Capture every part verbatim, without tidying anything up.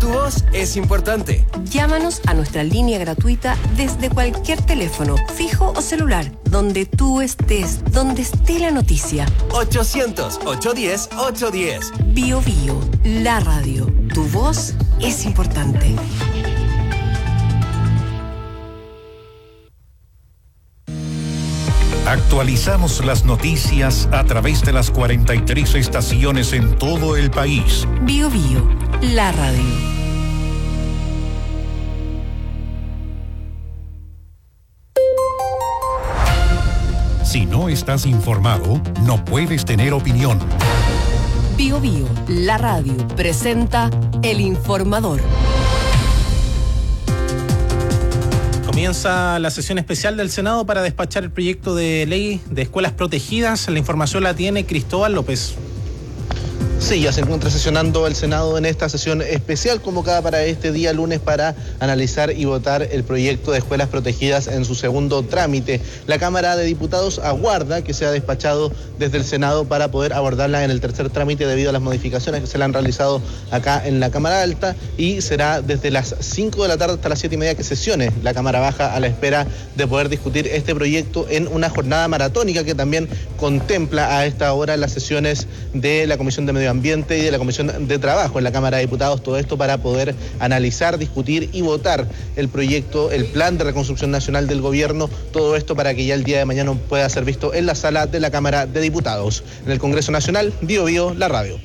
voz es importante. Llámanos a nuestra línea gratuita desde cualquier teléfono, fijo o celular, donde tú estés, donde esté la noticia. ochocientos, ochocientos diez, ochocientos diez. Bio Bio, la radio. Tu voz es importante. Actualizamos las noticias a través de las cuarenta y tres estaciones en todo el país. Bio Bio, la radio. Si no estás informado, no puedes tener opinión. Bio Bio, la radio, presenta El Informador. Comienza la sesión especial del Senado para despachar el proyecto de ley de escuelas protegidas. La información la tiene Cristóbal López. Sí, ya se encuentra sesionando el Senado en esta sesión especial convocada para este día lunes para analizar y votar el proyecto de escuelas protegidas en su segundo trámite. La Cámara de Diputados aguarda que sea despachado desde el Senado para poder abordarla en el tercer trámite debido a las modificaciones que se le han realizado acá en la Cámara Alta, y será desde las cinco de la tarde hasta las siete y media que sesione la Cámara Baja a la espera de poder discutir este proyecto en una jornada maratónica que también contempla a esta hora las sesiones de la Comisión de Medio Ambiente y de la Comisión de Trabajo en la Cámara de Diputados. Todo esto para poder analizar, discutir y votar el proyecto, el plan de reconstrucción nacional del gobierno. Todo esto para que ya el día de mañana pueda ser visto en la sala de la Cámara de Diputados. En el Congreso Nacional, Bio Bio, la radio.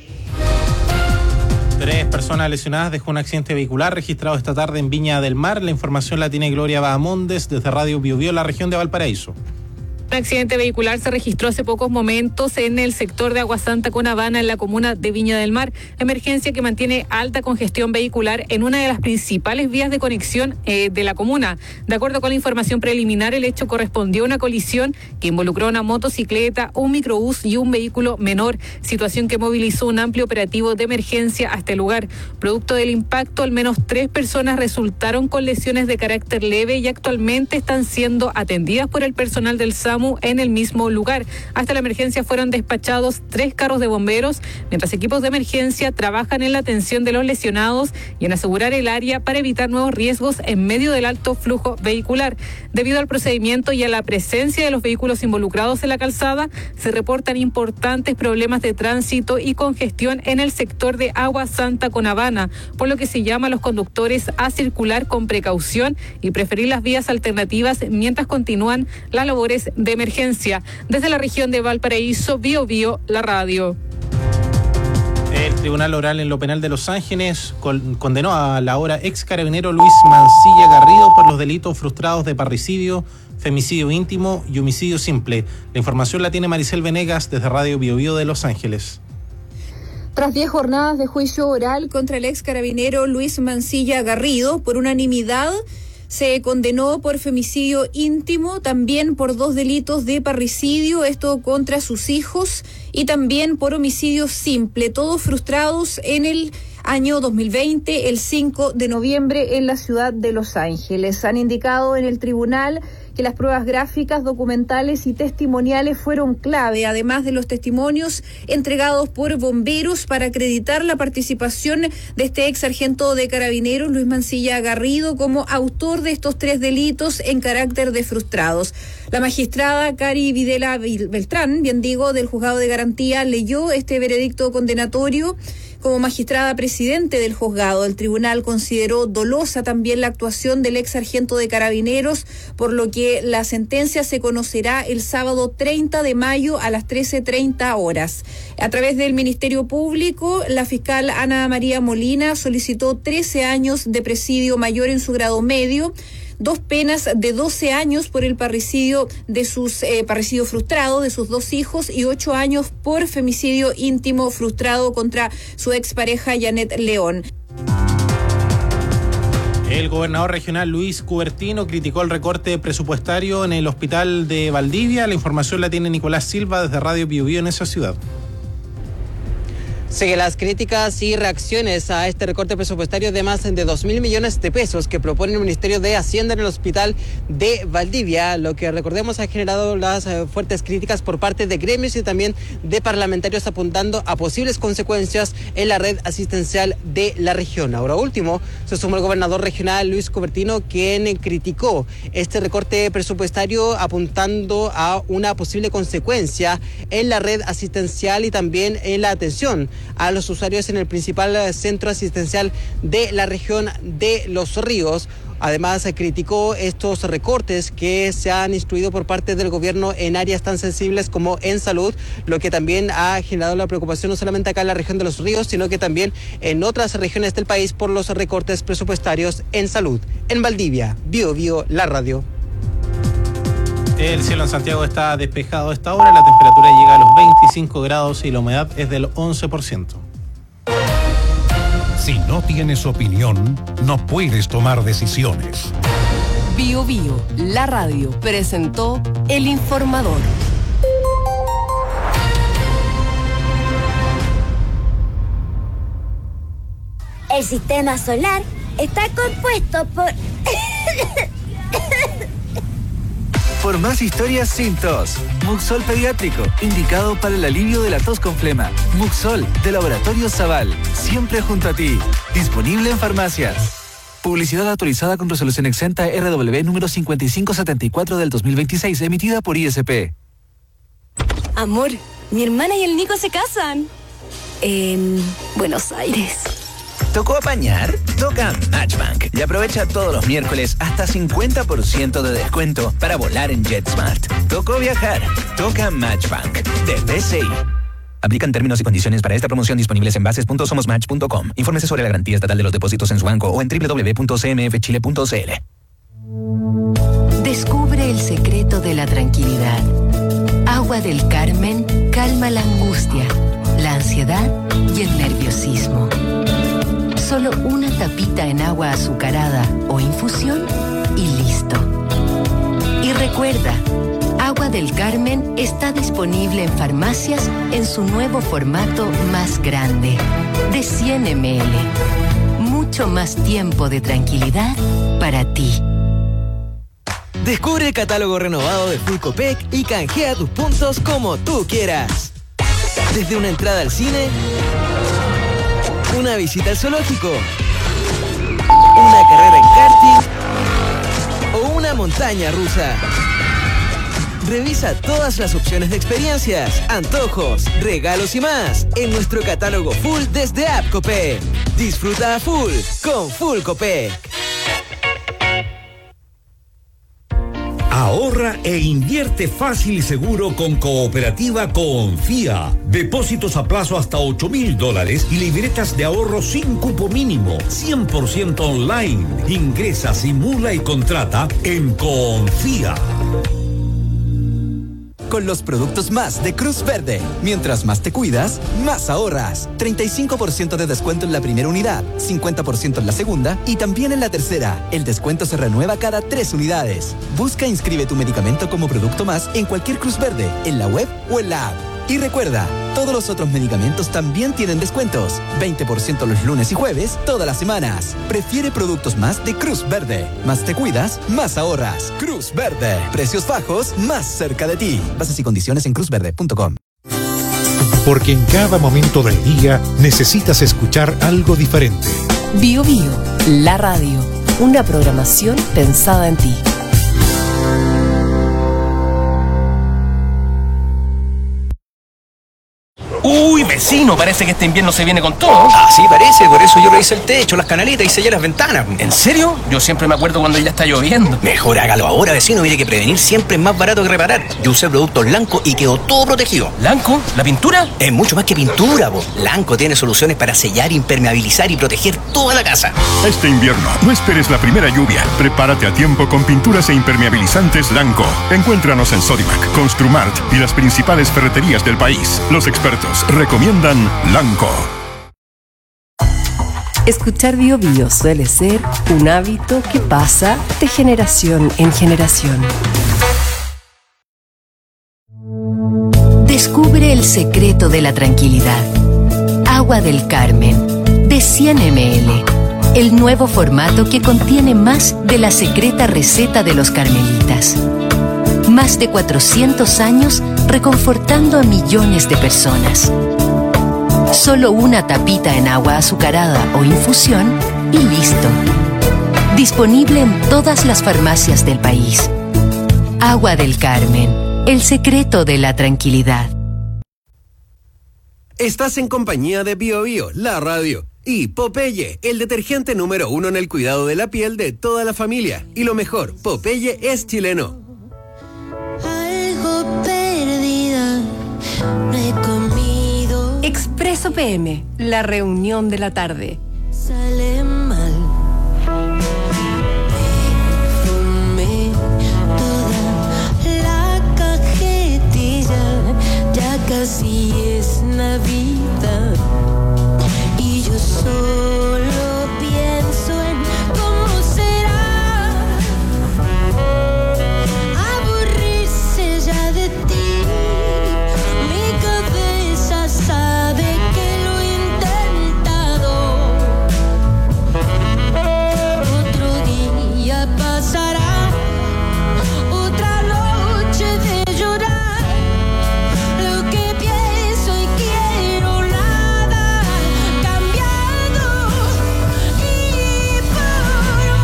Tres personas lesionadas dejó un accidente vehicular registrado esta tarde en Viña del Mar. La información la tiene Gloria Bahamondes desde Radio Bio Bio, la región de Valparaíso. Un accidente vehicular se registró hace pocos momentos en el sector de Agua Santa con Habana, en la comuna de Viña del Mar. Emergencia que mantiene alta congestión vehicular en una de las principales vías de conexión eh, de la comuna. De acuerdo con la información preliminar, el hecho correspondió a una colisión que involucró una motocicleta, un microbús y un vehículo menor, situación que movilizó un amplio operativo de emergencia hasta el lugar. Producto del impacto, al menos tres personas resultaron con lesiones de carácter leve y actualmente están siendo atendidas por el personal del SAMU en el mismo lugar. Hasta la emergencia fueron despachados tres carros de bomberos, mientras equipos de emergencia trabajan en la atención de los lesionados y en asegurar el área para evitar nuevos riesgos en medio del alto flujo vehicular. Debido al procedimiento y a la presencia de los vehículos involucrados en la calzada, se reportan importantes problemas de tránsito y congestión en el sector de Agua Santa con Habana, por lo que se llama a los conductores a circular con precaución y preferir las vías alternativas mientras continúan las labores de emergencia. Desde la región de Valparaíso, Bio Bio, la radio. El Tribunal Oral en lo Penal de Los Ángeles con, condenó a la ahora ex carabinero Luis Mancilla Garrido por los delitos frustrados de parricidio, femicidio íntimo y homicidio simple. La información la tiene Maricel Venegas desde Radio Bio Bio de Los Ángeles. Tras diez jornadas de juicio oral contra el ex carabinero Luis Mancilla Garrido, por unanimidad se condenó por femicidio íntimo, también por dos delitos de parricidio, esto contra sus hijos, y también por homicidio simple, todos frustrados en el año dos mil veinte, el cinco de noviembre, en la ciudad de Los Ángeles. Han indicado en el tribunal que las pruebas gráficas, documentales y testimoniales fueron clave, además de los testimonios entregados por bomberos para acreditar la participación de este ex sargento de carabineros, Luis Mancilla Garrido, como autor de estos tres delitos en carácter de frustrados. La magistrada Cari Videla Beltrán, bien digo, del Juzgado de Garantía, leyó este veredicto condenatorio. Como magistrada presidente del juzgado, el tribunal consideró dolosa también la actuación del ex sargento de carabineros, por lo que la sentencia se conocerá el sábado treinta de mayo a las trece treinta horas. A través del Ministerio Público, la fiscal Ana María Molina solicitó trece años de presidio mayor en su grado medio, dos penas de doce años por el parricidio de sus eh, parricidio frustrado de sus dos hijos y ocho años por femicidio íntimo frustrado contra su expareja Janet León. El gobernador regional Luis Cubertino criticó el recorte presupuestario en el hospital de Valdivia. La información la tiene Nicolás Silva desde Radio Bio Bio en esa ciudad. Siguen las críticas y reacciones a este recorte presupuestario de más de dos mil millones de pesos que propone el Ministerio de Hacienda en el Hospital de Valdivia, lo que recordemos ha generado las eh, fuertes críticas por parte de gremios y también de parlamentarios apuntando a posibles consecuencias en la red asistencial de la región. Ahora último, se sumó el gobernador regional Luis Cubertino, quien criticó este recorte presupuestario apuntando a una posible consecuencia en la red asistencial y también en la atención a los usuarios en el principal centro asistencial de la región de Los Ríos. Además, criticó estos recortes que se han instruido por parte del gobierno en áreas tan sensibles como en salud, lo que también ha generado la preocupación no solamente acá en la región de Los Ríos, sino que también en otras regiones del país por los recortes presupuestarios en salud. En Valdivia, Bio Bio, la radio. El cielo en Santiago está despejado a esta hora, la temperatura llega a los veinticinco grados y la humedad es del once por ciento. Si no tienes opinión, no puedes tomar decisiones. Bio Bio, la radio, presentó El Informador. El sistema solar está compuesto por... Por más historias sin tos. Muxol Pediátrico, indicado para el alivio de la tos con flema. Muxol, de Laboratorio Zaval, siempre junto a ti. Disponible en farmacias. Publicidad autorizada con resolución exenta R W número cincuenta y cinco setenta y cuatro del dos mil veintiséis, emitida por I S P. Amor, mi hermana y el Nico se casan. En Buenos Aires. ¿Tocó apañar? Toca Matchbank y aprovecha todos los miércoles hasta cincuenta por ciento de descuento para volar en JetSmart. ¿Tocó viajar? Toca Matchbank de B C I. Aplican términos y condiciones para esta promoción disponibles en bases punto somos match punto com. Infórmese sobre la garantía estatal de los depósitos en su banco o en doble u doble u doble u punto c m f chile punto c l. Descubre el secreto de la tranquilidad. Agua del Carmen calma la angustia, la ansiedad y el nerviosismo. Solo una tapita en agua azucarada o infusión y listo. Y recuerda, Agua del Carmen está disponible en farmacias en su nuevo formato más grande, de cien mililitros. Mucho más tiempo de tranquilidad para ti. Descubre el catálogo renovado de Full Copec y canjea tus puntos como tú quieras. Desde una entrada al cine, una visita al zoológico, una carrera en karting o una montaña rusa. Revisa todas las opciones de experiencias, antojos, regalos y más en nuestro catálogo Full desde App Copec. Disfruta a full con Full Copec. Ahorra e invierte fácil y seguro con Cooperativa Confía. Depósitos a plazo hasta ocho mil dólares y libretas de ahorro sin cupo mínimo. cien por ciento online. Ingresa, simula y contrata en Confía. Con los productos más de Cruz Verde. Mientras más te cuidas, más ahorras. treinta y cinco por ciento de descuento en la primera unidad, cincuenta por ciento en la segunda y también en la tercera. El descuento se renueva cada tres unidades. Busca e inscribe tu medicamento como producto más en cualquier Cruz Verde, en la web o en la app. Y recuerda, todos los otros medicamentos también tienen descuentos. veinte por ciento los lunes y jueves, todas las semanas. Prefiere productos más de Cruz Verde. Más te cuidas, más ahorras. Cruz Verde. Precios bajos, más cerca de ti. Bases y condiciones en cruz verde punto com. Porque en cada momento del día necesitas escuchar algo diferente. Bio Bio, la radio. Una programación pensada en ti. Uy, vecino, parece que este invierno se viene con todo. Así parece, por eso yo revisé el techo, las canaletas y sellé las ventanas. ¿En serio? Yo siempre me acuerdo cuando ya está lloviendo. Mejor hágalo ahora, vecino, mire que prevenir siempre es más barato que reparar. Yo usé productos Lanco y quedó todo protegido. ¿Lanco? ¿La pintura? Es mucho más que pintura, po. Lanco tiene soluciones para sellar, impermeabilizar y proteger toda la casa. Este invierno, no esperes la primera lluvia. Prepárate a tiempo con pinturas e impermeabilizantes Lanco. Encuéntranos en Sodimac, Construmart y las principales ferreterías del país. Los expertos recomiendan Lanco. Escuchar Bio Bio suele ser un hábito que pasa de generación en generación. Descubre el secreto de la tranquilidad. Agua Agua del Carmen, de cien mililitros. El nuevo formato que contiene más de la secreta receta de los carmelitas. Más de cuatrocientos años reconfortando a millones de personas. Solo una tapita en agua azucarada o infusión y listo. Disponible en todas las farmacias del país. Agua del Carmen, el secreto de la tranquilidad. Estás en compañía de Bio Bio, la radio, y Popeye, el detergente número uno en el cuidado de la piel de toda la familia. Y lo mejor, Popeye es chileno. Algo perdida, no he comido. Expreso P M, la reunión de la tarde. Sale mal. Me fumé toda la cajetilla, ya casi es Navidad. Y yo solo pienso en cómo será aburrirse ya de ti. Mi cabeza sabe que lo he intentado. Otro día pasará, otra noche de llorar. Lo que pienso y quiero nada cambiado y por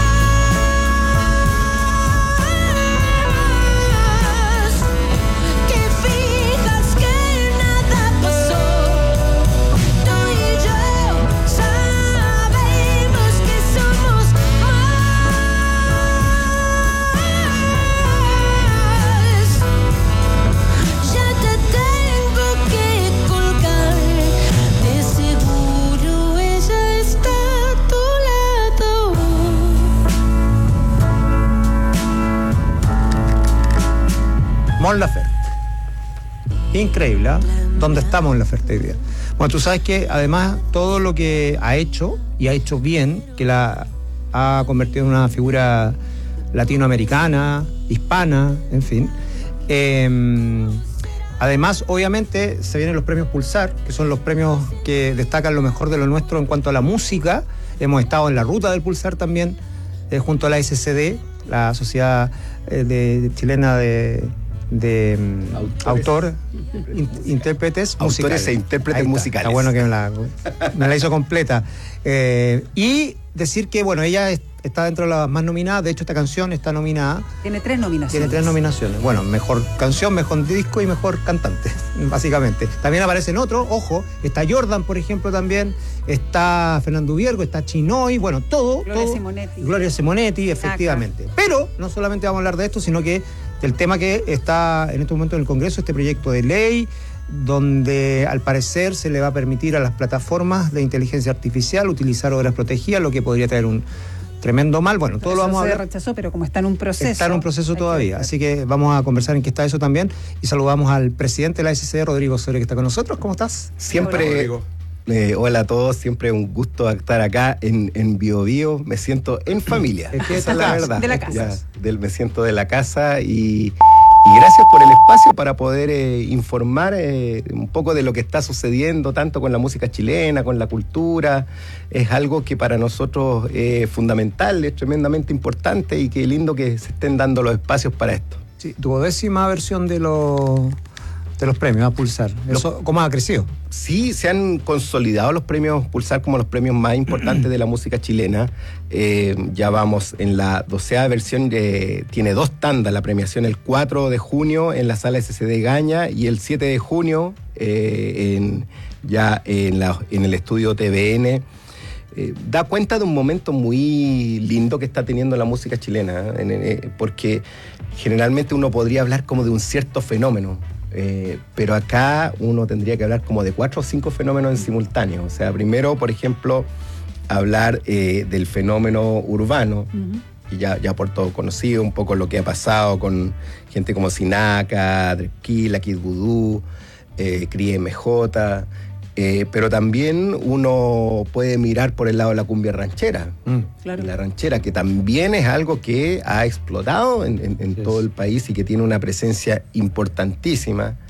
más que fijas que nada pasó. Tú y yo sabemos que somos más. Ya te tengo que colgar, de seguro ella está a tu lado. Mon Laferte. Increíble, ¿eh? ¿Dónde estamos en la oferta hoy día? Bueno, tú sabes que además todo lo que ha hecho, y ha hecho bien, que la ha convertido en una figura latinoamericana, hispana, en fin. Eh, además, obviamente, se vienen los premios Pulsar, que son los premios que destacan lo mejor de lo nuestro en cuanto a la música. Hemos estado en la ruta del Pulsar también, eh, junto a la S C D, la Sociedad eh, de, de Chilena de... de mm, autor, in, intérpretes Autores musicales. e intérpretes Ahí está, musicales. Está bueno que me la, me la hizo completa. Eh, y decir que, bueno, ella es, está dentro de las más nominadas. De hecho, esta canción está nominada. Tiene tres nominaciones. Tiene tres nominaciones. Bueno, mejor canción, mejor disco y mejor cantante, básicamente. También aparecen otros, ojo, está Jordan, por ejemplo, también. Está Fernando Viergo, está Chinoy, bueno, todo. Gloria todo, Simonetti. Gloria Simonetti, efectivamente. Saca. Pero no solamente vamos a hablar de esto, sino que del tema que está en este momento en el Congreso, este proyecto de ley, donde al parecer se le va a permitir a las plataformas de inteligencia artificial utilizar obras protegidas, lo que podría traer un tremendo mal. Bueno, todo lo vamos a ver. Se rechazó, pero como está en un proceso. Está en un proceso todavía, así que vamos a conversar en qué está eso también. Y saludamos al presidente de la S C D, Rodrigo Osorio, que está con nosotros. ¿Cómo estás? Siempre, eh, hola a todos, siempre un gusto estar acá en, en Bio Bio. Me siento en familia. Es que esa es la verdad. De la casa. Ya, del, me siento de la casa y, y gracias por el espacio para poder eh, informar eh, un poco de lo que está sucediendo, tanto con la música chilena, con la cultura. Es algo que para nosotros es fundamental, es tremendamente importante y qué lindo que se estén dando los espacios para esto. Sí, tu décima versión de los de los premios a Pulsar. Eso, ¿cómo ha crecido? Sí, se han consolidado los premios Pulsar como los premios más importantes de la música chilena. Eh, ya vamos en la doceava versión, de, tiene dos tandas, la premiación el cuatro de junio en la sala S C D Gaña y el siete de junio eh, en, ya en, la, en el estudio T V N. Eh, da cuenta de un momento muy lindo que está teniendo la música chilena, ¿eh? En, eh, porque generalmente uno podría hablar como de un cierto fenómeno. Eh, pero acá uno tendría que hablar como de cuatro o cinco fenómenos en simultáneo. O sea, primero, por ejemplo, hablar eh, del fenómeno urbano, uh-huh. y ya, ya por todo conocido, un poco lo que ha pasado con gente como Sinaka, Drepkila, Kid Voodoo, eh, Crie M J, eh, pero también uno puede mirar por el lado de la cumbia ranchera. Mm. Claro. La ranchera, que también es algo que ha explotado en, en, en todo el país y que tiene una presencia importantísima.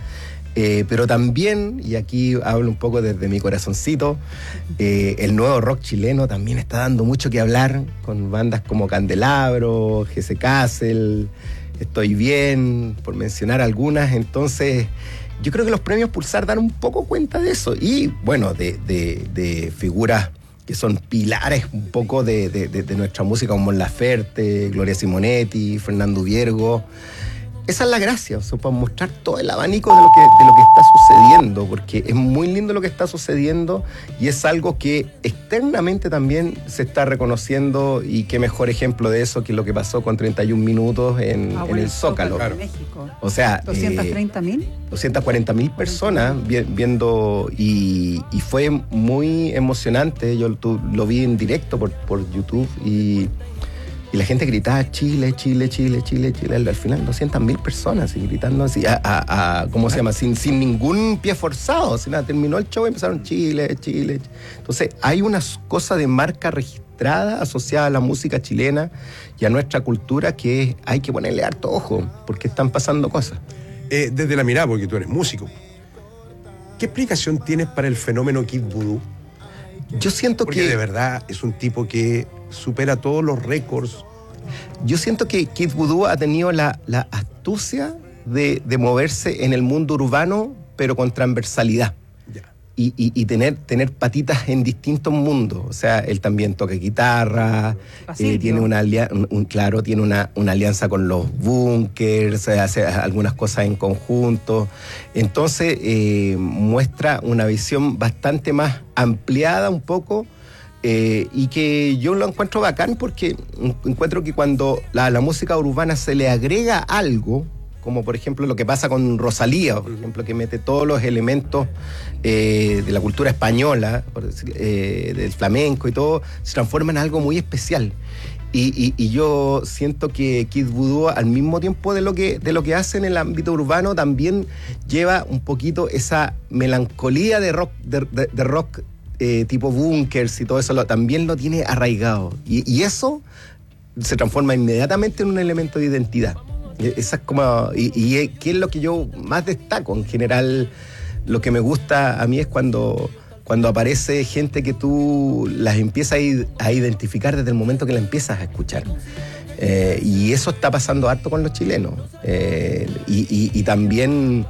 Eh, pero también, y aquí hablo un poco desde mi corazoncito, eh, el nuevo rock chileno también está dando mucho que hablar, con bandas como Candelabro, G C Castle, Estoy Bien, por mencionar algunas. Entonces, yo creo que los premios Pulsar dan un poco cuenta de eso. Y, bueno, de, de, de figuras que son pilares un poco de, de, de, de nuestra música, como Mon Laferte, Gloria Simonetti, Fernando Viergo. Esa es la gracia, o sea, para mostrar todo el abanico de lo, que, de lo que está sucediendo, porque es muy lindo lo que está sucediendo y es algo que externamente también se está reconociendo, y qué mejor ejemplo de eso que lo que pasó con treinta y un minutos en, Ah, en bueno, el Zócalo. Zócalo de México. O sea, ¿doscientos treinta mil? Eh, doscientas cuarenta mil personas vi- viendo, y, y fue muy emocionante. Yo tu, lo vi en directo por, por YouTube y... Y la gente gritaba Chile, Chile, Chile, Chile, Chile. Al final doscientas mil personas y gritando así, a, a, a, ¿cómo se llama? Sin, sin ningún pie forzado. Sin nada. Terminó el show y empezaron Chile, Chile. Entonces hay una cosa de marca registrada asociada a la música chilena y a nuestra cultura que hay que ponerle harto ojo, porque están pasando cosas. Eh, desde la mirada, porque tú eres músico, ¿qué explicación tienes para el fenómeno Kid Voodoo? Yo siento porque que... de verdad es un tipo que supera todos los récords. Yo siento que Kid Voodoo ha tenido la, la astucia de, de moverse en el mundo urbano, pero con transversalidad. Y, y, y tener, tener patitas en distintos mundos. O sea, él también toca guitarra, eh, tiene una alia- un, un- claro, tiene una, una alianza con los Bunkers, hace algunas cosas en conjunto. Entonces, eh, muestra una visión bastante más ampliada un poco, eh, y que yo lo encuentro bacán porque encuentro que cuando la, la música urbana se le agrega algo, como por ejemplo lo que pasa con Rosalía, por ejemplo, que mete todos los elementos eh, de la cultura española, por decir, eh, del flamenco y todo, se transforma en algo muy especial. Y, y, y yo siento que Kid Voodoo, al mismo tiempo de lo que, de lo que hace en el ámbito urbano, también lleva un poquito esa melancolía de rock, de, de, de rock eh, tipo Bunkers y todo eso, lo, también lo tiene arraigado. Y, y eso se transforma inmediatamente en un elemento de identidad. Esa es como, y, y qué es lo que yo más destaco en general. Lo que me gusta a mí es cuando, cuando aparece gente que tú las empiezas a, a identificar desde el momento que la empiezas a escuchar. Eh, y eso está pasando harto con los chilenos. Eh, y, y, y también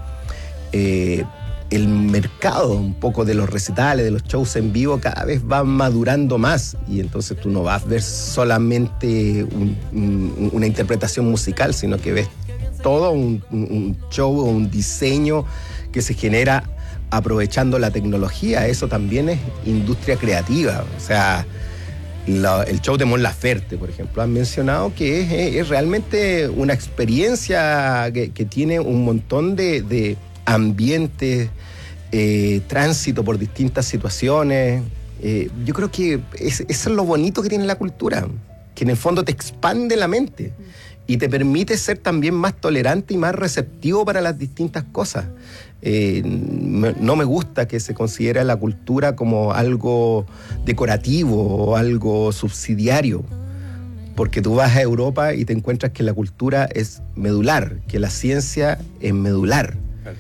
eh, el mercado un poco de los recitales, de los shows en vivo, cada vez va madurando más, y entonces tú no vas a ver solamente un, un, una interpretación musical, sino que ves todo un, un show o un diseño que se genera aprovechando la tecnología. Eso también es industria creativa. O sea, la, el show de Mon Laferte, por ejemplo, han mencionado que es, es realmente una experiencia que, que tiene un montón de, de ambientes, eh, tránsito por distintas situaciones. Eh, yo creo que es, eso es lo bonito que tiene la cultura, que en el fondo te expande la mente y te permite ser también más tolerante y más receptivo para las distintas cosas. Eh, me, no me gusta que se considere la cultura como algo decorativo o algo subsidiario, porque tú vas a Europa y te encuentras que la cultura es medular, que la ciencia es medular.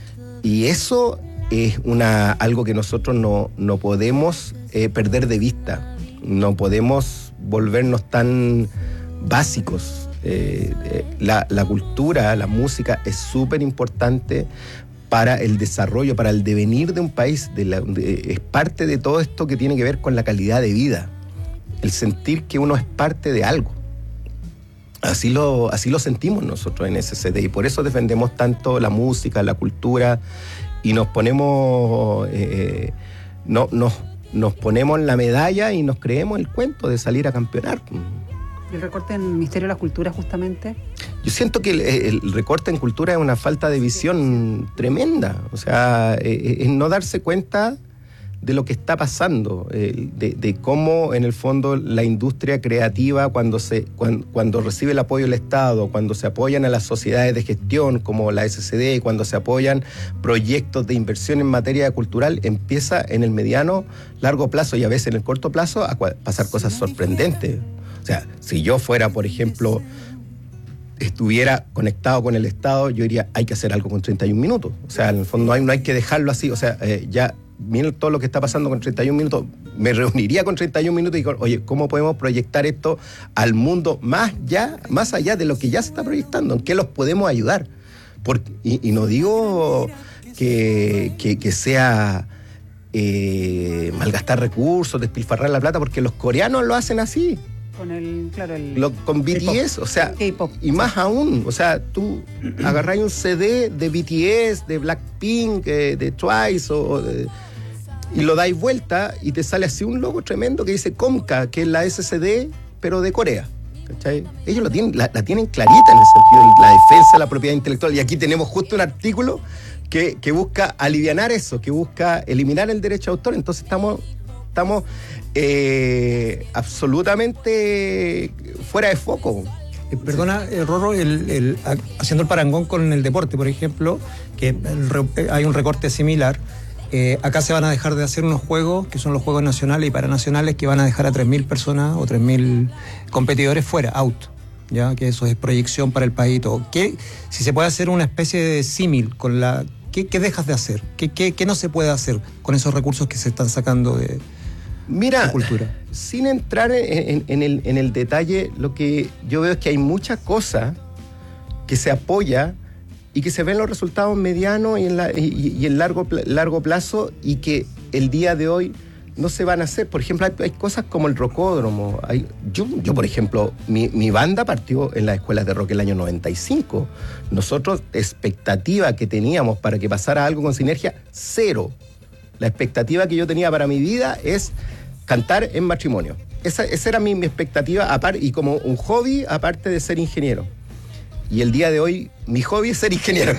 Y eso es una, algo que nosotros no, no podemos eh, perder de vista. No podemos volvernos tan básicos. Eh, eh, la, la cultura, la música es súper importante para el desarrollo, para el devenir de un país. De la, de, es parte de todo esto que tiene que ver con la calidad de vida. El sentir que uno es parte de algo. Así lo, así lo sentimos nosotros en S C D, y por eso defendemos tanto la música, la cultura, y nos ponemos, eh, no, nos, nos ponemos la medalla y nos creemos el cuento de salir a campeonar. ¿El recorte en el Ministerio de la Cultura justamente? Yo siento que el, el recorte en cultura es una falta de visión tremenda. O sea, es, es no darse cuenta de lo que está pasando, eh, de, de cómo en el fondo la industria creativa, cuando, se, cuando, cuando recibe el apoyo del Estado, cuando se apoyan a las sociedades de gestión como la S C D, cuando se apoyan proyectos de inversión en materia cultural, empieza en el mediano, largo plazo y a veces en el corto plazo a pasar cosas sorprendentes. O sea, si yo fuera, por ejemplo, estuviera conectado con el Estado, yo diría, hay que hacer algo con treinta y un minutos. O sea, en el fondo hay, no hay que dejarlo así. O sea, eh, ya miren todo lo que está pasando con treinta y un minutos. Me reuniría con treinta y un minutos y digo, oye, ¿cómo podemos proyectar esto al mundo más, ya, más allá de lo que ya se está proyectando? ¿En qué los podemos ayudar? Porque, y, y no digo que, que, que sea eh, malgastar recursos, despilfarrar la plata, porque los coreanos lo hacen así. Con el, claro, el... Lo, con B T S, o sea, y más aún, o sea, tú agarrás un C D de B T S, de Blackpink, de, de Twice, o de, y lo dais vuelta y te sale así un logo tremendo que dice Comca, que es la S C D, pero de Corea. ¿Cachai? Ellos lo tienen, la, la tienen clarita en el sentido de la defensa de la propiedad intelectual. Y aquí tenemos justo un artículo que, que busca alivianar eso, que busca eliminar el derecho de autor. Entonces estamos... estamos eh, absolutamente fuera de foco. Eh, perdona, eh, Rorro, el, el, haciendo el parangón con el deporte, por ejemplo, que el, hay un recorte similar. Eh, acá se van a dejar de hacer unos juegos, que son los juegos nacionales y paranacionales, que van a dejar a tres mil personas o tres mil competidores fuera, out. Ya, que eso es proyección para el país y todo. ¿Qué, si se puede hacer una especie de símil con la... ¿Qué, qué dejas de hacer? ¿Qué, qué, ¿Qué no se puede hacer con esos recursos que se están sacando de... Mira, sin entrar en, en, en, el, en el detalle, lo que yo veo es que hay muchas cosas que se apoya y que se ven los resultados medianos y en, la, y, y en largo, largo plazo y que el día de hoy no se van a hacer. Por ejemplo, hay, hay cosas como el rocódromo. Hay, yo, yo, por ejemplo, mi, mi banda partió en las escuelas de rock el año noventa y cinco. Nosotros, expectativa que teníamos para que pasara algo con Sinergia, cero. La expectativa que yo tenía para mi vida es cantar en matrimonio. Esa, esa era mi, mi expectativa, aparte, y como un hobby, aparte de ser ingeniero. Y el día de hoy, mi hobby es ser ingeniero.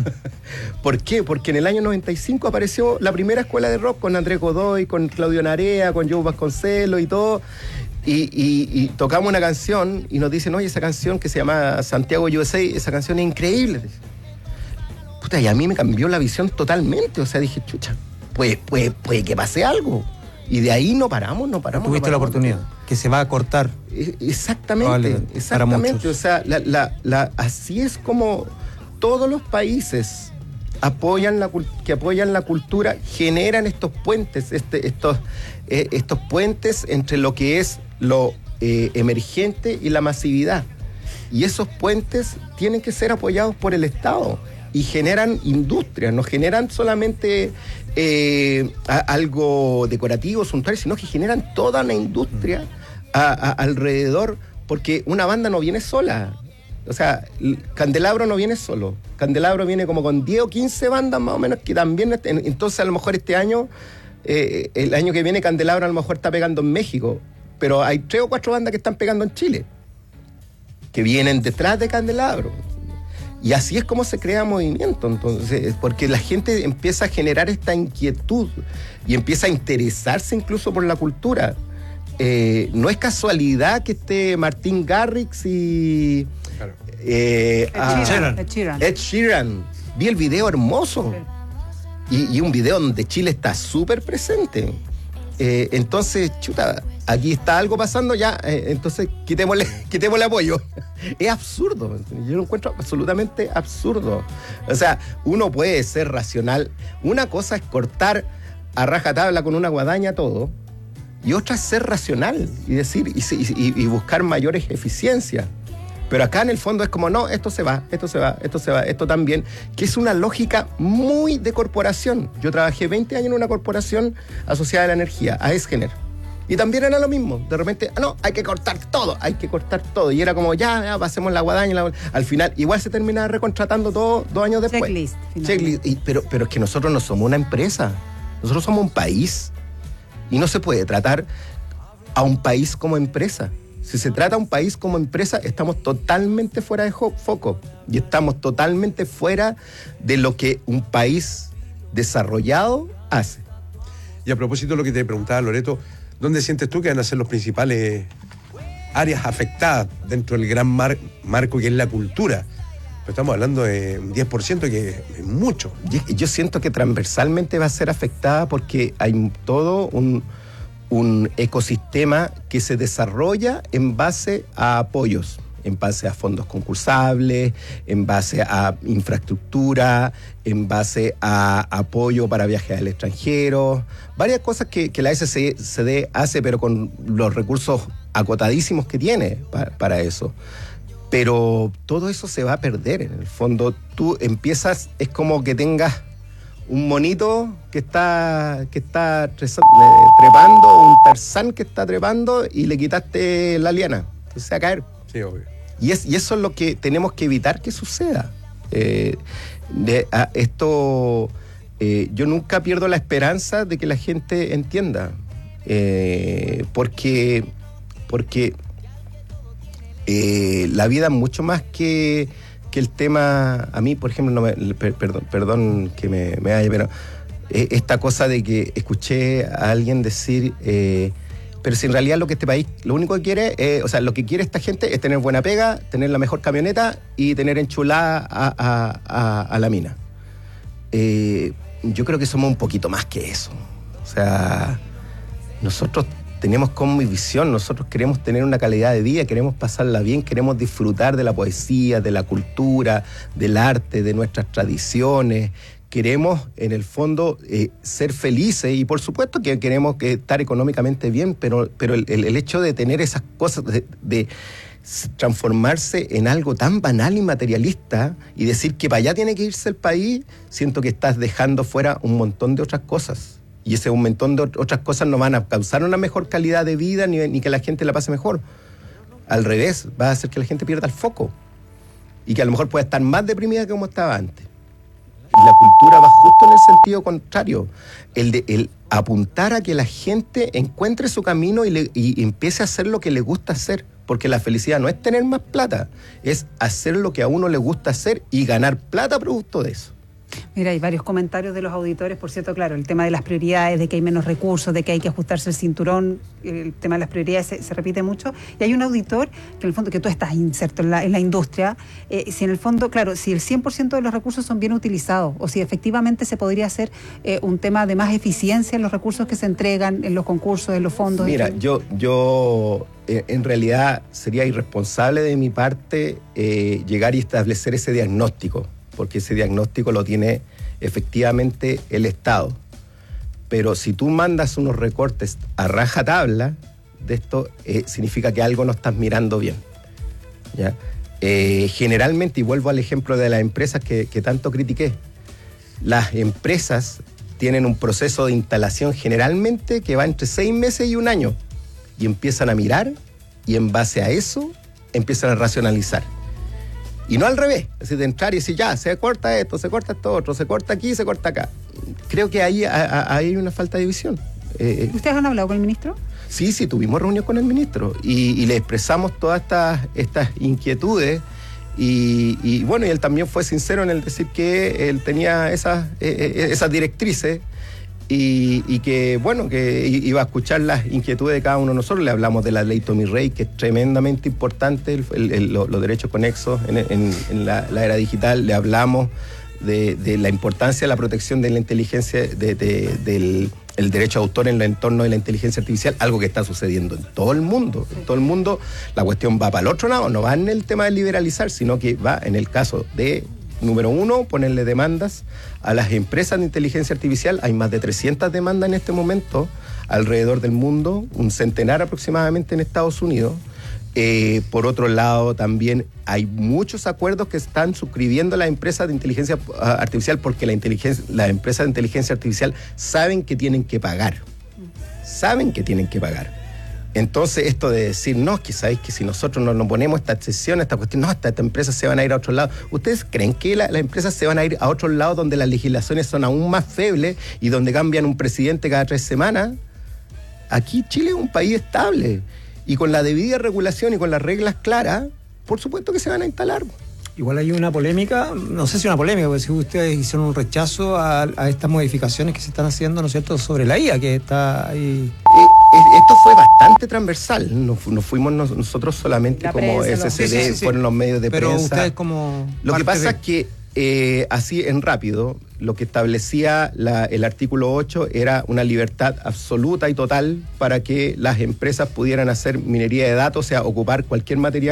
¿Por qué? Porque en el año noventa y cinco apareció la primera escuela de rock con Andrés Godoy, con Claudio Narea, con Joe Vasconcelos y todo. Y, y, y tocamos una canción y nos dicen, oye, esa canción que se llama Santiago U S A, esa canción es increíble. Puta, y a mí me cambió la visión totalmente. O sea, dije, chucha, puede, puede, puede que pase algo. Y de ahí no paramos, no paramos. Tuviste no paramos. la oportunidad, que se va a cortar. Exactamente, vale, exactamente. O sea, la, la, la, así es como todos los países apoyan la, que apoyan la cultura, generan estos puentes, este, estos, eh, estos puentes entre lo que es lo eh, emergente y la masividad. Y esos puentes tienen que ser apoyados por el Estado y generan industria, no generan solamente eh, a, algo decorativo, suntuario, sino que generan toda una industria a, a, alrededor, porque una banda no viene sola. O sea, Candelabro no viene solo. Candelabro viene como con diez o quince bandas más o menos que también... Entonces a lo mejor este año, eh, el año que viene Candelabro a lo mejor está pegando en México, pero hay tres o cuatro bandas que están pegando en Chile, que vienen detrás de Candelabro. Y así es como se crea movimiento, entonces, porque la gente empieza a generar esta inquietud y empieza a interesarse incluso por la cultura. Eh, no es casualidad que esté Martin Garrix y... Claro. Eh, Ed, Sheeran. Ed Sheeran. Ed Sheeran. Vi el video hermoso. Sí. Y, y un video donde Chile está súper presente. Eh, entonces, chuta, aquí está algo pasando ya, eh, entonces quitémosle, quitémosle apoyo. Es absurdo, yo lo encuentro absolutamente absurdo. O sea, uno puede ser racional. Una cosa es cortar a rajatabla con una guadaña todo, y otra es ser racional y decir y, y, y buscar mayores eficiencias. Pero acá en el fondo es como, no, esto se va, esto se va, esto se va, esto también, que es una lógica muy de corporación. Yo trabajé veinte años en una corporación asociada a la energía, a Esgener. Y también era lo mismo. De repente, ah, no, hay que cortar todo, hay que cortar todo. Y era como, ya, ya pasemos la guadaña. La... Al final, igual se terminaba recontratando todo dos años después. Checklist. Checklist. Y, pero, pero es que nosotros no somos una empresa, nosotros somos un país. Y no se puede tratar a un país como empresa. Si se trata a un país como empresa, estamos totalmente fuera de foco y estamos totalmente fuera de lo que un país desarrollado hace. Y a propósito de lo que te preguntaba, Loreto, ¿dónde sientes tú que van a ser los principales áreas afectadas dentro del gran mar- marco que es la cultura? Pero estamos hablando de un diez por ciento, que es mucho. Yo siento que transversalmente va a ser afectada porque hay todo un... un ecosistema que se desarrolla en base a apoyos. en base a fondos concursables, en base a infraestructura, en base a apoyo para viajes al extranjero, varias cosas que, que la S C D hace, pero con los recursos acotadísimos que tiene para, para eso. Pero todo eso se va a perder. En el fondo, tú empiezas, es como que tengas un monito que está, que está trepando, un Tarzán que está trepando y le quitaste la liana. Entonces se va a caer. Sí, obvio. Y, es, y eso es lo que tenemos que evitar que suceda. Eh, de, a, esto, eh, yo nunca pierdo la esperanza de que la gente entienda. Eh, porque, porque eh, la vida es mucho más que... que el tema, a mí, por ejemplo, no me, per, perdón, perdón que me, me vaya, pero eh, esta cosa de que escuché a alguien decir, eh, pero si en realidad lo que este país, lo único que quiere, eh, o sea, lo que quiere esta gente es tener buena pega, tener la mejor camioneta y tener enchulada a, a, a, a la mina. Eh, yo creo que somos un poquito más que eso. O sea, nosotros tenemos como visión, nosotros queremos tener una calidad de vida, queremos pasarla bien, queremos disfrutar de la poesía, de la cultura, del arte, de nuestras tradiciones. Queremos, en el fondo, eh, ser felices y por supuesto que queremos que estar económicamente bien, pero, pero el, el hecho de tener esas cosas, de, de transformarse en algo tan banal y materialista y decir que para allá tiene que irse el país, siento que estás dejando fuera un montón de otras cosas. Y ese un montón de otras cosas no van a causar una mejor calidad de vida ni, ni que la gente la pase mejor. Al revés, va a hacer que la gente pierda el foco y que a lo mejor pueda estar más deprimida que como estaba antes. Y la cultura va justo en el sentido contrario, el de el apuntar a que la gente encuentre su camino y, le, y empiece a hacer lo que le gusta hacer, porque la felicidad no es tener más plata, es hacer lo que a uno le gusta hacer y ganar plata producto de eso. Mira, hay varios comentarios de los auditores, por cierto, claro, el tema de las prioridades, de que hay menos recursos, de que hay que ajustarse el cinturón, el tema de las prioridades se, se repite mucho. Y hay un auditor que en el fondo, que tú estás inserto en la, en la industria, eh, si en el fondo, claro, si el cien por ciento de los recursos son bien utilizados, o si efectivamente se podría hacer eh, un tema de más eficiencia en los recursos que se entregan, en los concursos, en los fondos. Mira, yo, yo eh, en realidad sería irresponsable de mi parte eh, llegar y establecer ese diagnóstico, porque ese diagnóstico lo tiene efectivamente el Estado. Pero si tú mandas unos recortes a rajatabla de esto, eh, significa que algo no estás mirando bien, ¿ya? Eh, generalmente, y vuelvo al ejemplo de las empresas que, que tanto critiqué, las empresas tienen un proceso de instalación generalmente que va entre seis meses y un año, y empiezan a mirar, y en base a eso empiezan a racionalizar. Y no al revés, es decir, de entrar y decir, ya, se corta esto, se corta esto otro, se corta aquí, se corta acá. Creo que ahí hay una falta de visión. Eh, ¿Ustedes han hablado con el ministro? Sí, sí, tuvimos reunión con el ministro y, y le expresamos todas estas, estas inquietudes y, y bueno, y él también fue sincero en el decir que él tenía esas, eh, esas directrices y, y que, bueno, que iba a escuchar las inquietudes de cada uno de nosotros. Le hablamos de la ley Tommy Rey, que es tremendamente importante, el, el, el, los derechos conexos en, en, en la, la era digital. Le hablamos de, de la importancia de la protección de la inteligencia, de, de, del el derecho de autor en el entorno de la inteligencia artificial, algo que está sucediendo en todo el mundo. En todo el mundo la cuestión va para el otro lado, no va en el tema de liberalizar, sino que va en el caso de, número uno, ponerle demandas a las empresas de inteligencia artificial. Hay más de trescientas demandas en este momento alrededor del mundo, un centenar aproximadamente en Estados Unidos. Eh, por otro lado, también hay muchos acuerdos que están suscribiendo las empresas de inteligencia artificial porque la inteligencia, las empresas de inteligencia artificial saben que tienen que pagar. Saben que tienen que pagar. Entonces, esto de decir, no, que sabéis que si nosotros no nos ponemos esta excepción, esta cuestión, no, estas esta empresas se van a ir a otro lado. ¿Ustedes creen que la, las empresas se van a ir a otros lados donde las legislaciones son aún más febles y donde cambian un presidente cada tres semanas? Aquí Chile es un país estable. Y con la debida regulación y con las reglas claras, por supuesto que se van a instalar. Igual hay una polémica, no sé si una polémica, porque si ustedes hicieron un rechazo a, a estas modificaciones que se están haciendo, ¿no es cierto?, sobre la I A, que está ahí. Eh, esto fue bastante transversal, no, no fuimos nos, nosotros solamente la como prensa, S C D, sí, sí, sí. Fueron los medios de Pero prensa. Pero ustedes como... Lo que pasa de... es que, eh, así en rápido, lo que establecía la, el artículo ocho era una libertad absoluta y total para que las empresas pudieran hacer minería de datos, o sea, ocupar cualquier material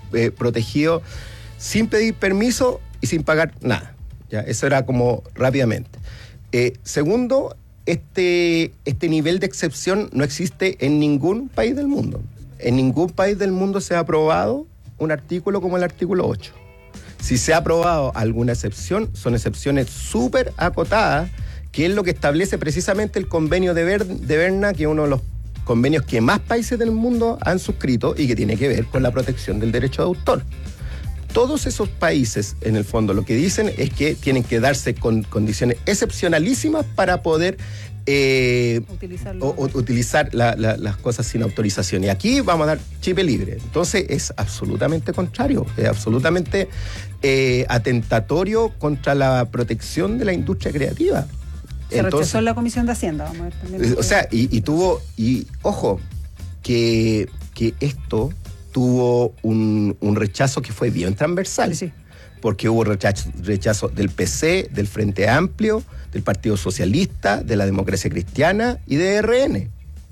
eh, protegidos sin pedir permiso y sin pagar nada. Ya, eso era como rápidamente. Eh, segundo, este, este nivel de excepción no existe en ningún país del mundo. En ningún país del mundo se ha aprobado un artículo como el artículo ocho. Si se ha aprobado alguna excepción, son excepciones súper acotadas, que es lo que establece precisamente el convenio de, Ber- de Berna, que es uno de los convenios que más países del mundo han suscrito y que tiene que ver con la protección del derecho de autor. Todos esos países, en el fondo, lo que dicen es que tienen que darse con condiciones excepcionalísimas para poder eh, o, o, utilizar la, la, las cosas sin autorización. Y aquí vamos a dar chip libre. Entonces es absolutamente contrario, es absolutamente eh, atentatorio contra la protección de la industria creativa. Se Entonces, rechazó en la Comisión de Hacienda, vamos a ver también. o sea, y, y tuvo, y ojo, que, que esto tuvo un, un rechazo que fue bien transversal, sí, sí. Porque hubo rechazo, rechazo del P C, del Frente Amplio, del Partido Socialista, de la Democracia Cristiana y de R N.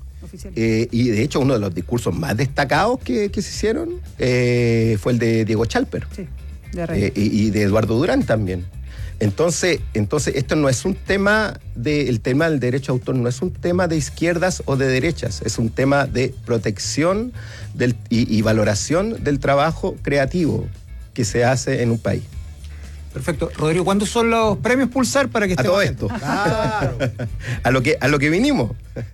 Eh, y de hecho uno de los discursos más destacados que, que se hicieron eh, fue el de Diego Chalper, sí, de R N. Eh, y, y de Eduardo Durán también. Entonces, entonces esto no es un tema de, el tema del derecho de autor no es un tema de izquierdas o de derechas, es un tema de protección del, y, y valoración del trabajo creativo que se hace en un país. Perfecto. Rodrigo, ¿cuándo son los premios Pulsar para que a todo esto? Claro. a, lo que, a lo que vinimos.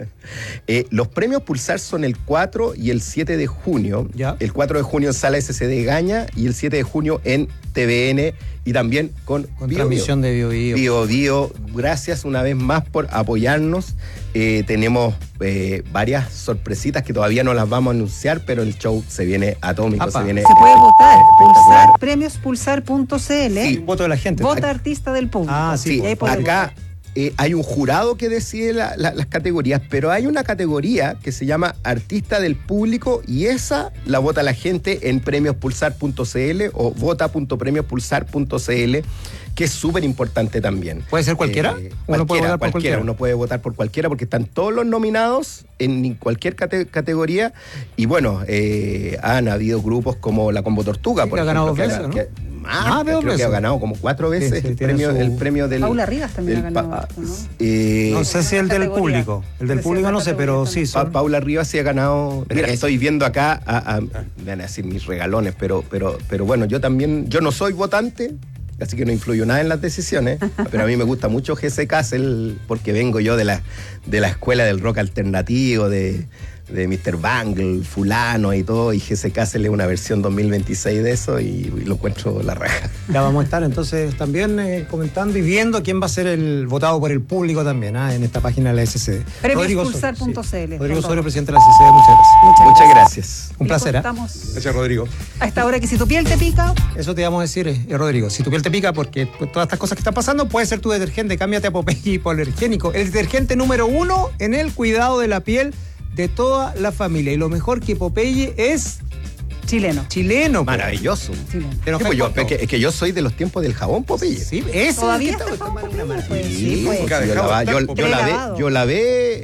eh, los premios Pulsar son el cuatro y el siete de junio. ¿Ya? El cuatro de junio en Sala S C D Gaña y el siete de junio en T V N y también con, con Bio transmisión Bio. de Bio Bio. Bio Bio. Gracias una vez más por apoyarnos. Eh, tenemos eh, varias sorpresitas que todavía no las vamos a anunciar, pero el show se viene atómico. Se, viene, se puede eh, votar. Pulsar, premios pulsar punto c l. Sí, voto de la gente. Vota artista del público. Ah, sí. Acá eh, hay un jurado que decide la, la, las categorías, pero hay una categoría que se llama artista del público y esa la vota la gente en premios pulsar punto c l o vota punto premios pulsar punto c l, que es súper importante también. ¿Puede ser cualquiera? Eh, ¿Uno cualquiera, puede votar por cualquiera, cualquiera? Uno puede votar por cualquiera porque están todos los nominados en cualquier cate- categoría y bueno, eh, han habido grupos como la Combo Tortuga, sí, por que ejemplo. Ha ganado dos veces, que, ¿no? que, Ah, ah, creo veces. que ha ganado como cuatro veces sí, sí, el, premio, su... el premio del... Paula Rivas también ha ganado, pa, ¿no? Eh, no sé si el del categoría. público. El del público no sé, pero sí. Pa, Son... Paula Rivas sí ha ganado. Mira, estoy viendo acá, a, a, me van a decir mis regalones, pero, pero, pero bueno, yo también, yo no soy votante, así que no influyo nada en las decisiones, pero a mí me gusta mucho G C Castle porque vengo yo de la, de la escuela del rock alternativo, de, de mister Bangle, fulano y todo, y G C Castle es una versión dos mil veintiséis de eso y, y lo encuentro la raja. Ya vamos a estar entonces también eh, comentando y viendo quién va a ser el votado por el público también, ¿ah? En esta página de la S C D. premios pulsar punto c l. Sí. Rodrigo Osorio, presidente de la S C D, muchas gracias. Muchas, muchas gracias. Un placer. ¿eh? Gracias, Rodrigo. A esta hora que si tu piel te pica. Eso te vamos a decir, eh, Rodrigo. Si tu piel te pica, porque pues, todas estas cosas que están pasando, puede ser tu detergente. Cámbiate a Popeye hipoalergénico. El detergente número uno en el cuidado de la piel de toda la familia. Y lo mejor que Popeye es... Chileno. Chileno. Maravilloso. Chileno. Sí, pues yo, es, que, es que yo soy de los tiempos del jabón Popeye. Sí, eso. ¿Todavía está, está está una maravilla. Pues, Sí, sí, pues. porque yo, lava, yo, yo lavé, yo lavé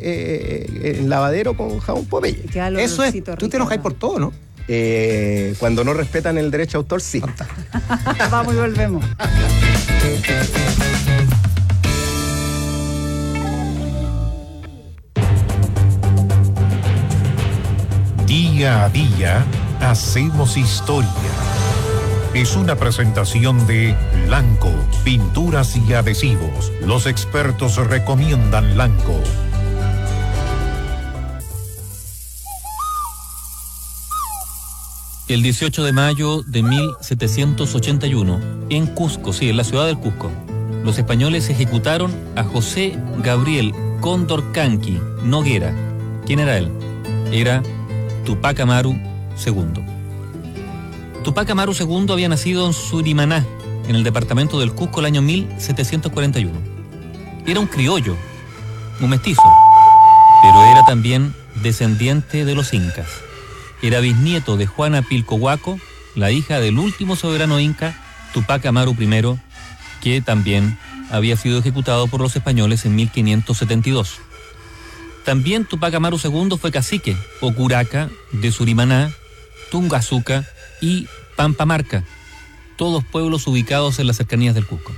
eh, en lavadero con jabón Popeye. Eso es. Tú te enojáis por todo, ¿no? Eh, cuando no respetan el derecho de autor, sí. Vamos y volvemos. Día a día hacemos historia. Es una presentación de Lanco, pinturas y adhesivos. Los expertos recomiendan Lanco. El dieciocho de mayo de mil setecientos ochenta y uno, en Cusco, sí, en la ciudad del Cusco, los españoles ejecutaron a José Gabriel Condorcanqui Noguera. ¿Quién era él? Era Tupac Amaru segundo. Tupac Amaru segundo había nacido en Surimaná, en el departamento del Cusco, el año mil setecientos cuarenta y uno. Era un criollo, un mestizo, pero era también descendiente de los incas. Era bisnieto de Juana Pilcohuaco, la hija del último soberano inca, Tupac Amaru primero, que también había sido ejecutado por los españoles en mil quinientos setenta y dos. También Tupac Amaru segundo fue cacique o curaca de Surimaná, Tungazuca y Pampamarca, todos pueblos ubicados en las cercanías del Cusco.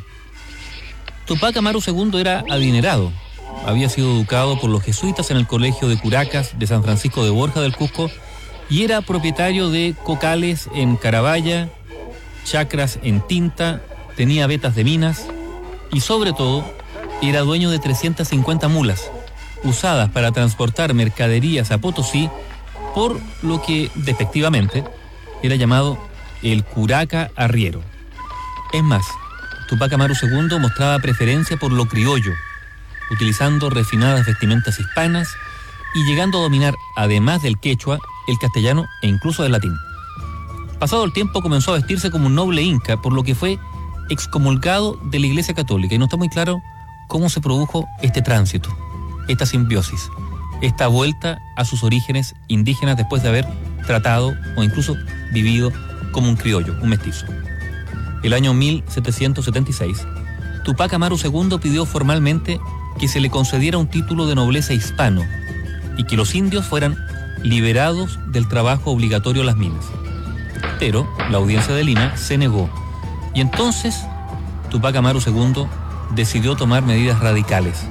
Tupac Amaru segundo era adinerado. Había sido educado por los jesuitas en el colegio de Curacas de San Francisco de Borja del Cusco y era propietario de cocales en Carabaya, chacras en Tinta, tenía vetas de minas y sobre todo era dueño de trescientas cincuenta mulas usadas para transportar mercaderías a Potosí por lo que despectivamente era llamado el Curaca Arriero. Es más, Tupac Amaru segundo mostraba preferencia por lo criollo, utilizando refinadas vestimentas hispanas y llegando a dominar, además del quechua, el castellano e incluso el latín. Pasado el tiempo comenzó a vestirse como un noble inca, por lo que fue excomulgado de la Iglesia Católica, y no está muy claro cómo se produjo este tránsito, esta simbiosis, esta vuelta a sus orígenes indígenas después de haber tratado o incluso vivido como un criollo, un mestizo. El año mil setecientos setenta y seis, Tupac Amaru segundo pidió formalmente que se le concediera un título de nobleza hispano y que los indios fueran liberados del trabajo obligatorio en las minas. Pero la audiencia de Lima se negó y entonces Tupac Amaru segundo decidió tomar medidas radicales.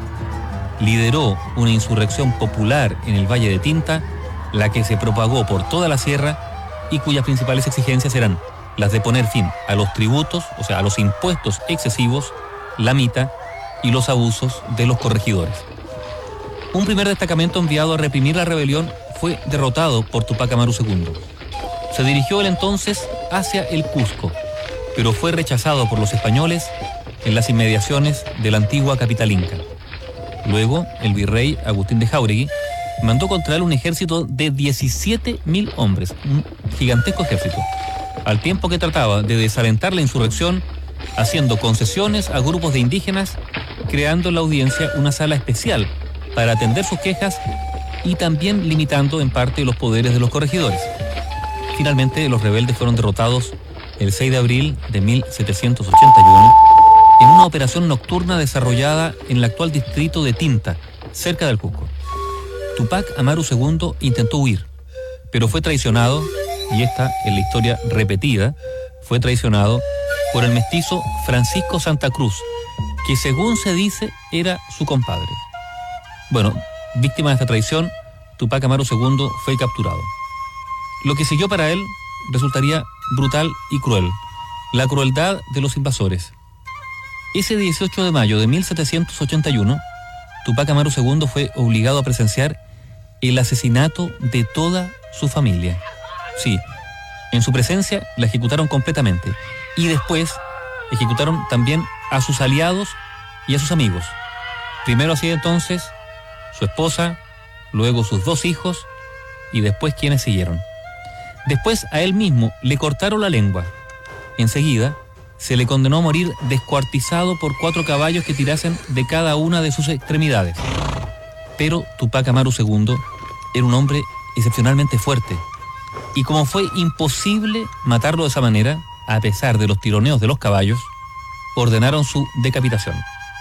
Lideró una insurrección popular en el Valle de Tinta, la que se propagó por toda la sierra y cuyas principales exigencias eran las de poner fin a los tributos, o sea, a los impuestos excesivos, la mita y los abusos de los corregidores. Un primer destacamento enviado a reprimir la rebelión fue derrotado por Tupac Amaru segundo. Se dirigió él entonces hacia el Cusco, pero fue rechazado por los españoles en las inmediaciones de la antigua capital inca. Luego, el virrey Agustín de Jáuregui mandó contra él un ejército de diecisiete mil hombres, un gigantesco ejército, al tiempo que trataba de desalentar la insurrección, haciendo concesiones a grupos de indígenas, creando en la audiencia una sala especial para atender sus quejas y también limitando en parte los poderes de los corregidores. Finalmente, los rebeldes fueron derrotados el seis de abril de mil setecientos ochenta y uno en una operación nocturna desarrollada en el actual distrito de Tinta, cerca del Cusco. Tupac Amaru segundo intentó huir, pero fue traicionado, y esta es la historia repetida, fue traicionado por el mestizo Francisco Santa Cruz, que según se dice era su compadre. Bueno, víctima de esta traición, Tupac Amaru segundo fue capturado. Lo que siguió para él resultaría brutal y cruel, la crueldad de los invasores. Ese dieciocho de mayo de mil setecientos ochenta y uno, Tupac Amaru segundo fue obligado a presenciar el asesinato de toda su familia. Sí, en su presencia la ejecutaron completamente y después ejecutaron también a sus aliados y a sus amigos. Primero así entonces su esposa, luego sus dos hijos y después quienes siguieron. Después a él mismo le cortaron la lengua. Enseguida se le condenó a morir descuartizado por cuatro caballos que tirasen de cada una de sus extremidades. Pero Tupac Amaru segundo era un hombre excepcionalmente fuerte. Y como fue imposible matarlo de esa manera, a pesar de los tironeos de los caballos, ordenaron su decapitación.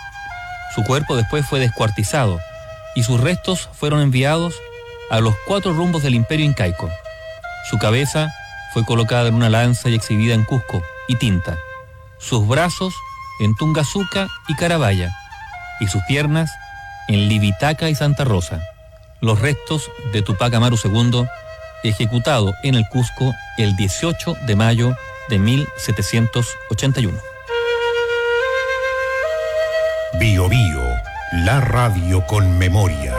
Su cuerpo después fue descuartizado y sus restos fueron enviados a los cuatro rumbos del imperio incaico. Su cabeza fue colocada en una lanza y exhibida en Cusco y Tinta, sus brazos en Tungazuca y Carabaya, y sus piernas en Libitaca y Santa Rosa. Los restos de Tupac Amaru segundo, ejecutado en el Cusco el dieciocho de mayo de mil setecientos ochenta y uno. Bio Bio, la radio con memoria.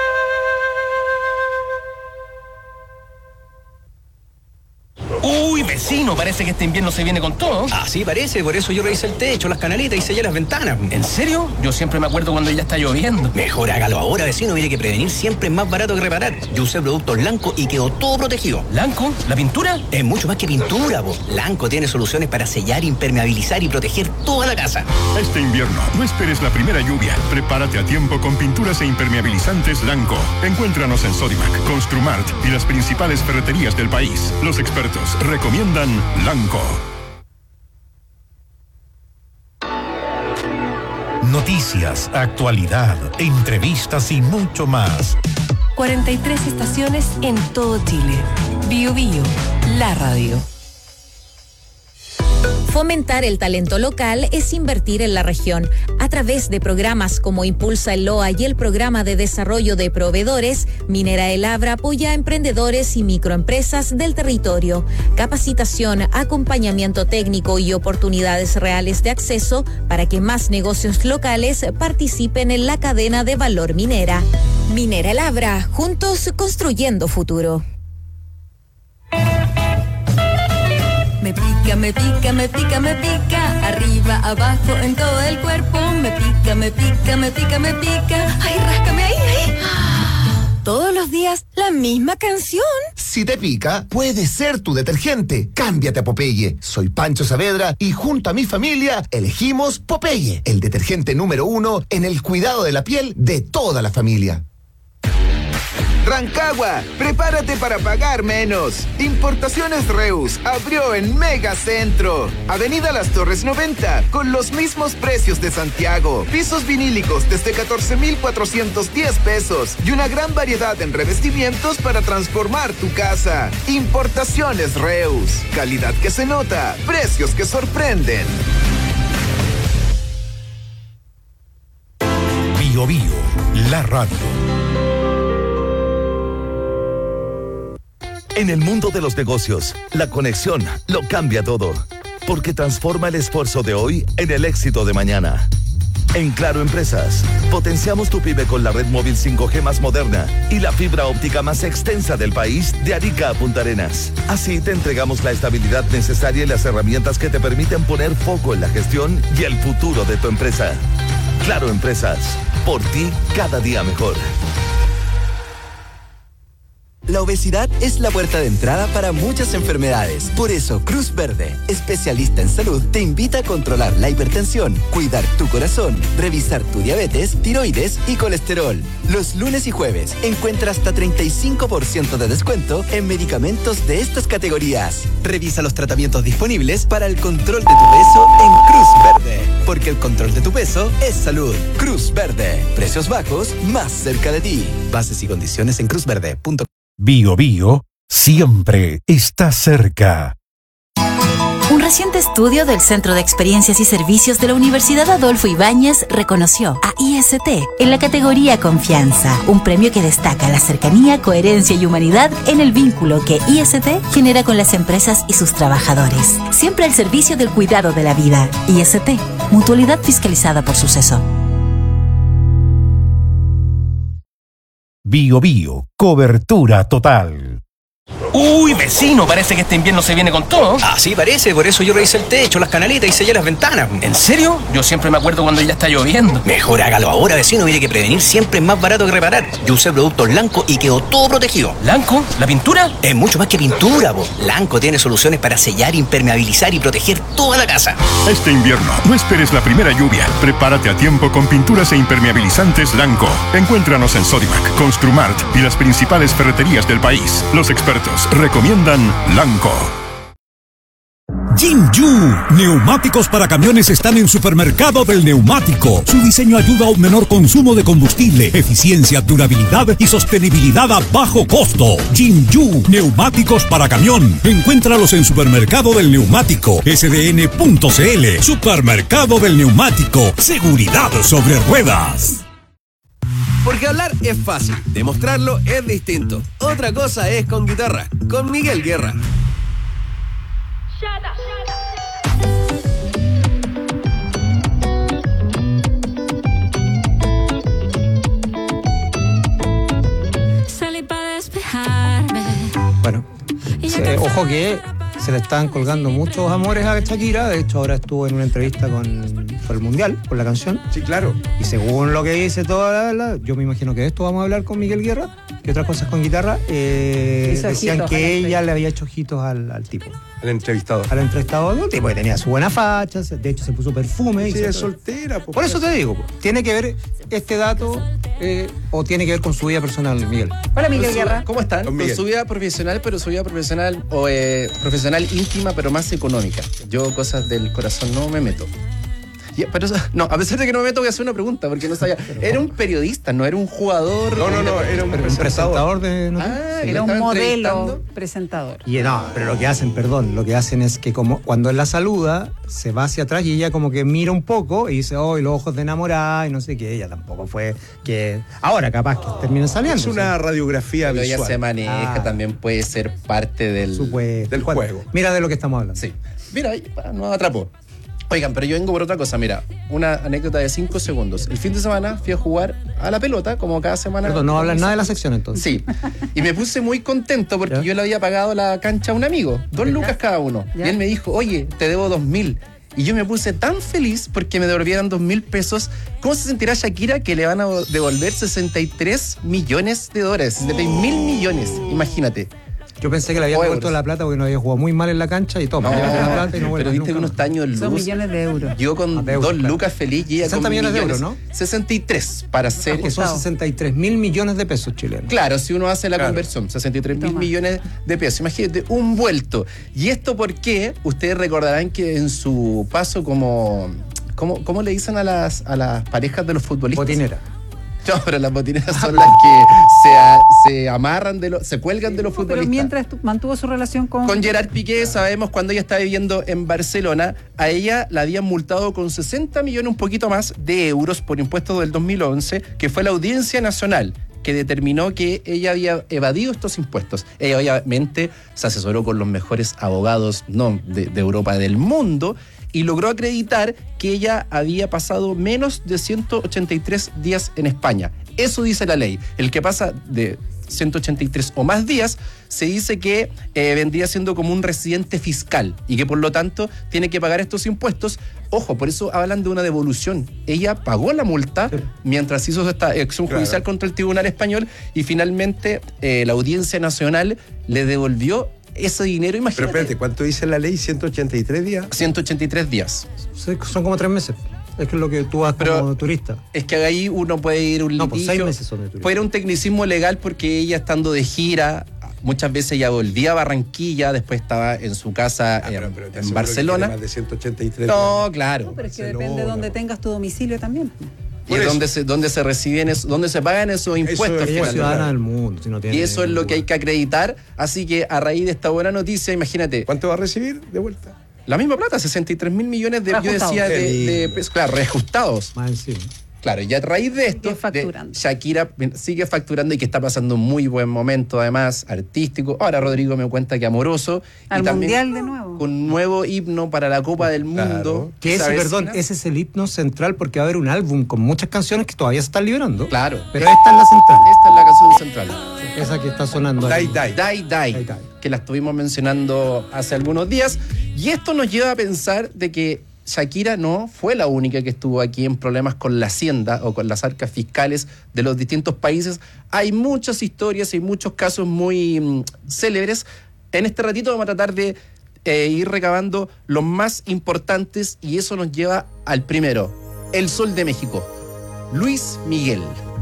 Uy, vecino, parece que este invierno se viene con todo. Así parece, por eso yo revisé el techo, las canaletas y sellé las ventanas. ¿En serio? Yo siempre me acuerdo cuando ya está lloviendo. Mejor hágalo ahora, vecino, mire que prevenir siempre es más barato que reparar. Yo usé productos Lanco y quedó todo protegido. ¿Lanco? ¿La pintura? Es mucho más que pintura, po. Lanco tiene soluciones para sellar, impermeabilizar y proteger toda la casa. Este invierno, no esperes la primera lluvia. Prepárate a tiempo con pinturas e impermeabilizantes Lanco. Encuéntranos en Sodimac, Construmart y las principales ferreterías del país. Los expertos recomiendan Lanco. Noticias, actualidad, entrevistas y mucho más. cuarenta y tres estaciones en todo Chile. Bio Bio, la radio. Fomentar el talento local es invertir en la región. A través de programas como Impulsa el L O A y el Programa de Desarrollo de Proveedores, Minera El Abra apoya a emprendedores y microempresas del territorio. Capacitación, acompañamiento técnico y oportunidades reales de acceso para que más negocios locales participen en la cadena de valor minera. Minera El Abra, juntos construyendo futuro. Me pica, me pica, me pica, me pica, arriba, abajo, en todo el cuerpo. Me pica, me pica, me pica, me pica. Ay, ráscame ahí, ahí. Todos los días la misma canción. Si te pica, puede ser tu detergente. Cámbiate a Popeye. Soy Pancho Saavedra y junto a mi familia elegimos Popeye, el detergente número uno en el cuidado de la piel de toda la familia. Rancagua, prepárate para pagar menos. Importaciones Reus abrió en Megacentro. Avenida Las Torres noventa, con los mismos precios de Santiago. Pisos vinílicos desde catorce mil cuatrocientos diez pesos y una gran variedad en revestimientos para transformar tu casa. Importaciones Reus. Calidad que se nota, precios que sorprenden. Bio Bio, la radio. En el mundo de los negocios, la conexión lo cambia todo, porque transforma el esfuerzo de hoy en el éxito de mañana. En Claro Empresas, potenciamos tu pyme con la red móvil cinco G más moderna y la fibra óptica más extensa del país de Arica a Punta Arenas. Así te entregamos la estabilidad necesaria y las herramientas que te permiten poner foco en la gestión y el futuro de tu empresa. Claro Empresas, por ti cada día mejor. La obesidad es la puerta de entrada para muchas enfermedades. Por eso, Cruz Verde, especialista en salud, te invita a controlar la hipertensión, cuidar tu corazón, revisar tu diabetes, tiroides y colesterol. Los lunes y jueves encuentra hasta treinta y cinco por ciento de descuento en medicamentos de estas categorías. Revisa los tratamientos disponibles para el control de tu peso en Cruz Verde. Porque el control de tu peso es salud. Cruz Verde. Precios bajos más cerca de ti. Bases y condiciones en cruz verde punto com. Bio Bio siempre está cerca. Un reciente estudio del Centro de Experiencias y Servicios de la Universidad Adolfo Ibáñez reconoció a I S T en la categoría Confianza, un premio que destaca la cercanía, coherencia y humanidad en el vínculo que I S T genera con las empresas y sus trabajadores, siempre al servicio del cuidado de la vida. I S T, mutualidad fiscalizada por Suceso. Bio Bio, cobertura total. Uy, vecino, parece que este invierno se viene con todo. Así parece, por eso yo revisé el techo, las canaletas y sellé las ventanas. ¿En serio? Yo siempre me acuerdo cuando ya está lloviendo. Mejor hágalo ahora, vecino, mire que prevenir siempre es más barato que reparar. Yo usé productos Lanco y quedó todo protegido. ¿Lanco? ¿La pintura? Es mucho más que pintura, po. Lanco tiene soluciones para sellar, impermeabilizar y proteger toda la casa. Este invierno, no esperes la primera lluvia. Prepárate a tiempo con pinturas e impermeabilizantes Lanco. Encuéntranos en Sodimac, Construmart y las principales ferreterías del país. Los expertos recomiendan Lanco. Jinju, neumáticos para camiones están en Supermercado del Neumático. Su diseño ayuda a un menor consumo de combustible, eficiencia, durabilidad y sostenibilidad a bajo costo. Jinju, neumáticos para camión. Encuéntralos en Supermercado del Neumático, S D N punto C L. Supermercado del Neumático, seguridad sobre ruedas. Porque hablar es fácil, demostrarlo es distinto. Otra cosa es con guitarra, con Miguel Guerra. Salí para despejarme. Bueno, se- ojo que se le están colgando muchos amores a Shakira. De hecho, ahora estuvo en una entrevista con, por el Mundial, por la canción. Sí, claro. Y según lo que dice toda la, la- yo me imagino que de esto vamos a hablar con Miguel Guerra, que otras cosas con guitarra, eh, Hizo decían ojitos que a la ella entrevista. le había hecho ojitos al, al tipo. Al entrevistador. Al entrevistador, un tipo que tenía su buena facha, se- de hecho se puso perfume. y Sí, se- es soltera. Por eso te digo, ¿tiene que ver este dato eh, o tiene que ver con su vida personal, Miguel? Hola, Miguel Con su- Guerra. ¿Cómo están? Don Con Miguel. su vida profesional, pero su vida profesional o eh, profesional íntima, pero más económica. Yo cosas del corazón no me meto. Y- pero eso- no, a pesar de que no me meto, voy a hacer una pregunta, porque no sabía. Era un periodista, no era un jugador. No, no, no, era un presentador. de noticias. Ah, Era ¿lo un estaban modelo entrevistando? presentador. Y no, pero lo que hacen, perdón, lo que hacen es que como cuando él la saluda, se va hacia atrás y ella como que mira un poco y dice, oh, y los ojos de enamorada y no sé qué. Ella tampoco fue que... Ahora capaz que terminen saliendo. Es una radiografía Pero ella visual. se maneja, Ah. también puede ser parte del, Supuesto. Del juego. Mira de lo que estamos hablando. Sí. Mira, ahí, ah, nos atrapó. Oigan, pero yo vengo por otra cosa. Mira, una anécdota de cinco segundos. El fin de semana fui a jugar a la pelota, como cada semana. Perdón, no hablan nada de la sección entonces. Sí. Y me puse muy contento porque yo le había pagado la cancha a un amigo. Dos lucas cada uno. ¿Ya? Y él me dijo, oye, te debo dos mil. Y yo me puse tan feliz porque me devolvieran dos mil pesos. ¿Cómo se sentirá Shakira que le van a devolver sesenta y tres millones de dólares? sesenta y mil millones, imagínate. Yo pensé que le habían O devuelto euros. la plata porque no había jugado muy mal en la cancha y toma, No, llévate la plata y no vuelvas pero viste nunca que uno más. está años luz. Son millones de euros. Yo con Ah, de euros, dos claro. lucas feliz y ella sesenta con millones de millones. euros, sesenta y tres para ser. Que son sesenta y tres mil millones de pesos chilenos. Claro, si uno hace la Claro. conversión, sesenta y tres mil Toma. millones de pesos. Imagínate, un vuelto. ¿Y esto por qué? Ustedes recordarán que en su paso como... ¿Cómo, cómo le dicen a las, a las parejas de los futbolistas? Botinera. No, pero las botineras son las que se, a- se amarran, de los, se cuelgan de los Pero futbolistas. mientras tu- mantuvo su relación con... Con Gerard Piqué, sabemos cuando ella estaba viviendo en Barcelona, a ella la habían multado con sesenta millones, un poquito más, de euros por impuestos del dos mil once, que fue la Audiencia Nacional que determinó que ella había evadido estos impuestos. Ella obviamente se asesoró con los mejores abogados no de, de Europa, del mundo, y logró acreditar que ella había pasado menos de ciento ochenta y tres días en España. Eso dice la ley. El que pasa de ciento ochenta y tres o más días, se dice que eh, vendría siendo como un residente fiscal y que por lo tanto tiene que pagar estos impuestos. Ojo, por eso hablan de una devolución. Ella pagó la multa mientras hizo esta acción Claro. judicial contra el Tribunal Español y finalmente eh, la Audiencia Nacional le devolvió ese dinero. Imagínate. Pero espérate, ¿cuánto dice la ley? ¿ciento ochenta y tres días? ciento ochenta y tres días. Sí, son como tres meses. Es que es lo que tú vas Pero- como turista. Es que ahí uno puede ir a un No, pues litigio. seis meses son de turismo. Puede ir a un tecnicismo legal porque ella estando de gira, muchas veces ella volvía a Barranquilla, después estaba en su casa Ah, en, pero- pero te en aseguro que Barcelona. tiene más de ciento ochenta y tres No, días. claro. Pero es que Barcelona, depende de donde tengas tu domicilio también. Y es donde se, donde se reciben, eso, donde se pagan esos impuestos. Ella es finalmente. ciudadana del mundo. Si no tiene Y eso es lo ningún que hay que acreditar. Así que a raíz de esta buena noticia, imagínate. ¿Cuánto va a recibir de vuelta? La misma plata, sesenta y tres mil millones de, yo Reajustados. decía, de, Qué de lindo. pesos, claro, reajustados. Más encima. Claro, y a raíz de esto, Sigue facturando. de Shakira sigue facturando y que está pasando un muy buen momento, además, artístico. Ahora Rodrigo me cuenta que amoroso. Al y también Mundial de nuevo. con un nuevo himno para la Copa del Claro. Mundo. Que ese, ¿Sabes? perdón, ese es el himno central porque va a haber un álbum con muchas canciones que todavía se están liberando. Claro. Pero esta es la central. Esta es la canción central. Esa que está sonando. Dai ahí. Dai. Die, die, Die, Die. que la estuvimos mencionando hace algunos días. Y esto nos lleva a pensar de que Shakira no fue la única que estuvo aquí en problemas con la hacienda o con las arcas fiscales de los distintos países. Hay muchas historias y muchos casos muy mm, célebres. En este ratito vamos a tratar de eh, ir recabando los más importantes y eso nos lleva al primero, el Sol de México, Luis Miguel.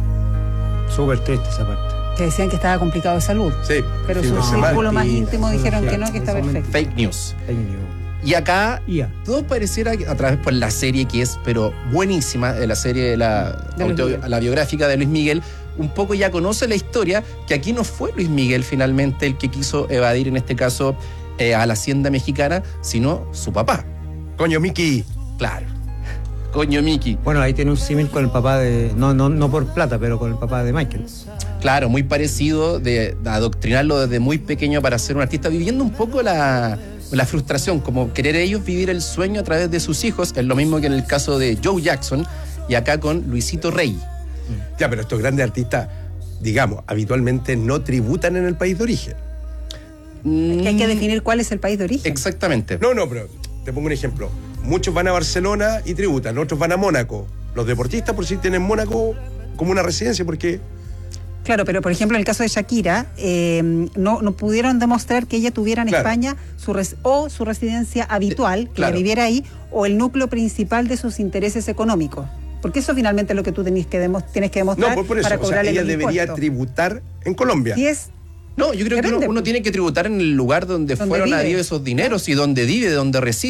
Súper triste esa parte. Que decían que estaba complicado de salud. Sí. Pero fin su de semana. círculo más íntimo dijeron sí, que no, que está sí, perfecto. Fake news. Fake news. Y acá I A. todo pareciera que a través por la serie que es pero buenísima, de la serie de la, De Luis auto- Miguel. la biográfica de Luis Miguel, un poco ya conoce la historia, que aquí no fue Luis Miguel finalmente el que quiso evadir en este caso eh, a la hacienda mexicana, sino su papá. Coño, Miki. Claro. Coño Miki. Bueno, ahí tiene un símil con el papá de. No, no, no por plata, pero con el papá de Michael. Claro, muy parecido de, de adoctrinarlo desde muy pequeño para ser un artista, viviendo un poco la, la frustración, como querer ellos vivir el sueño a través de sus hijos. Es lo mismo que en el caso de Joe Jackson y acá con Luisito Rey. Ya, pero estos grandes artistas, digamos, habitualmente no tributan en el país de origen. Que hay que definir cuál es el país de origen. Exactamente. No, no, pero te pongo un ejemplo. Muchos van a Barcelona y tributan, otros van a Mónaco. Los deportistas por sí tienen Mónaco como una residencia porque... Claro, pero por ejemplo en el caso de Shakira, eh, no, no pudieron demostrar que ella tuviera en Claro. España su res- o su residencia habitual, que claro. ella viviera ahí, o el núcleo principal de sus intereses económicos. Porque eso finalmente es lo que tú tenés que, demo- tienes que demostrar No, por, por eso. para O sea, cobrarle ella los debería impuestos. tributar en Colombia. Y es No, yo creo que Grande, uno, uno pues. tiene que tributar en el lugar donde, Donde fueron vive. habidos esos dineros y donde vive, donde reside.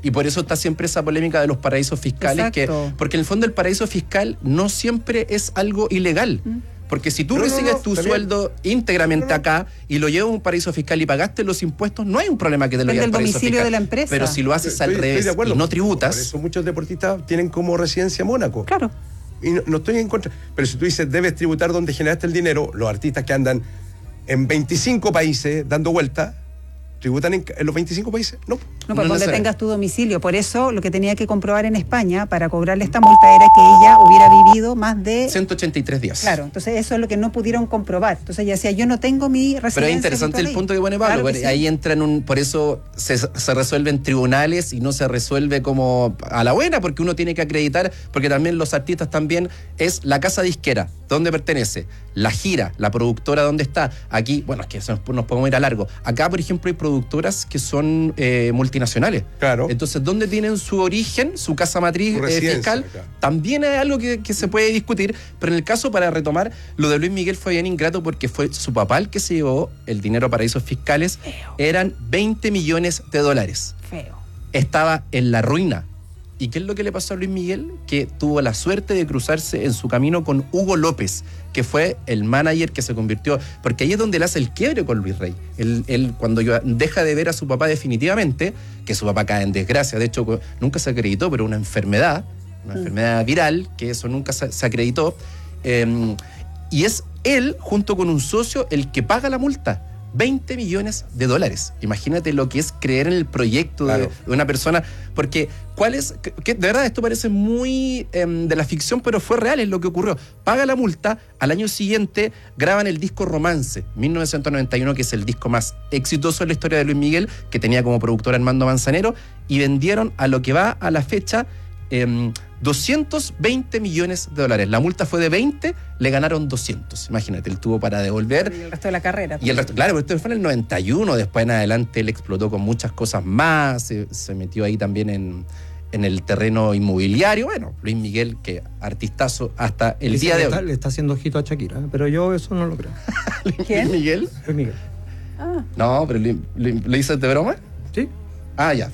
Y por eso está siempre esa polémica de los paraísos fiscales, que, porque en el fondo el paraíso fiscal no siempre es algo ilegal. ¿Mm? Porque si tú no, recibes no, no, tu sueldo íntegramente no, no. acá y lo llevas a un paraíso fiscal y pagaste los impuestos, no hay un problema que te lo lleves al paraíso fiscal. De la empresa. Pero si lo haces estoy, al revés y no tributas... Por eso muchos deportistas tienen como residencia Mónaco. Claro. Y no, no estoy en contra. Pero si tú dices, debes tributar donde generaste el dinero, los artistas que andan en veinticinco países dando vueltas, ¿tributan en, en los veinticinco países? No. No, pues no donde tengas tu domicilio. Por eso lo que tenía que comprobar en España para cobrarle esta multa era que ella hubiera vivido más de... ciento ochenta y tres días. Claro, entonces eso es lo que no pudieron comprobar. Entonces ella decía, yo no tengo mi residencia. Pero es interesante el ahí. punto que pone Pablo. Claro que ahí sí. entra en un... Por eso se, se resuelve en tribunales y no se resuelve como a la buena, porque uno tiene que acreditar, porque también los artistas también es la casa disquera, ¿dónde pertenece? La gira, la productora, ¿dónde está? Aquí, bueno, es que eso nos podemos ir a largo. Acá, por ejemplo, hay productoras que son eh, multinacionales. Claro. Entonces, ¿dónde tienen su origen, su casa matriz eh, fiscal? Acá. También es algo que, que se puede discutir, pero en el caso, para retomar, lo de Luis Miguel fue bien ingrato porque fue su papá el que se llevó el dinero a paraísos fiscales. Feo. Eran veinte millones de dólares. Feo. Estaba en la ruina. ¿Y qué es lo que le pasó a Luis Miguel? Que tuvo la suerte de cruzarse en su camino con Hugo López, que fue el manager que se convirtió... Porque ahí es donde él hace el quiebre con Luis Rey. Él, él cuando deja de ver a su papá definitivamente, que su papá cae en desgracia, de hecho nunca se acreditó, pero una enfermedad, una mm. enfermedad viral, que eso nunca se, se acreditó. Eh, y es él, junto con un socio, el que paga la multa. veinte millones de dólares. Imagínate lo que es creer en el proyecto claro. de, de una persona. Porque, ¿cuál es? Que, de verdad, esto parece muy eh, de la ficción, pero fue real, es lo que ocurrió. Paga la multa, al año siguiente graban el disco Romance, mil novecientos noventa y uno, que es el disco más exitoso en la historia de Luis Miguel, que tenía como productor Armando Manzanero, y vendieron a lo que va a la fecha eh, doscientos veinte millones de dólares. La multa fue de veinte, le ganaron doscientos. Imagínate, él tuvo para devolver. Y el resto de la carrera. Y el resto, claro, pero esto fue en el noventa y uno, después en adelante él explotó con muchas cosas más, se, se metió ahí también en, en el terreno inmobiliario. Bueno, Luis Miguel, que artistazo hasta el Dice día de está, hoy. Le está haciendo ojito a Shakira, ¿eh? Pero yo eso no lo creo. ¿Quién? ¿Luis Miguel? Luis Miguel. Ah. No, pero ¿lo hizo de broma? Sí. Ah, ya.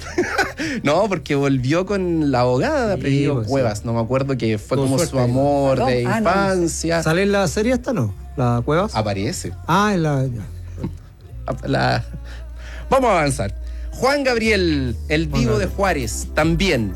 No, porque volvió con la abogada de apellido sí, pues, Cuevas. Sí. No me acuerdo, que fue como suerte. Su amor de ah, infancia. No. ¿Sale en la serie esta no? ¿La Cuevas? Aparece. Ah, en la... Ya. la... Vamos a avanzar. Juan Gabriel, el Divo bueno. de Juárez, también.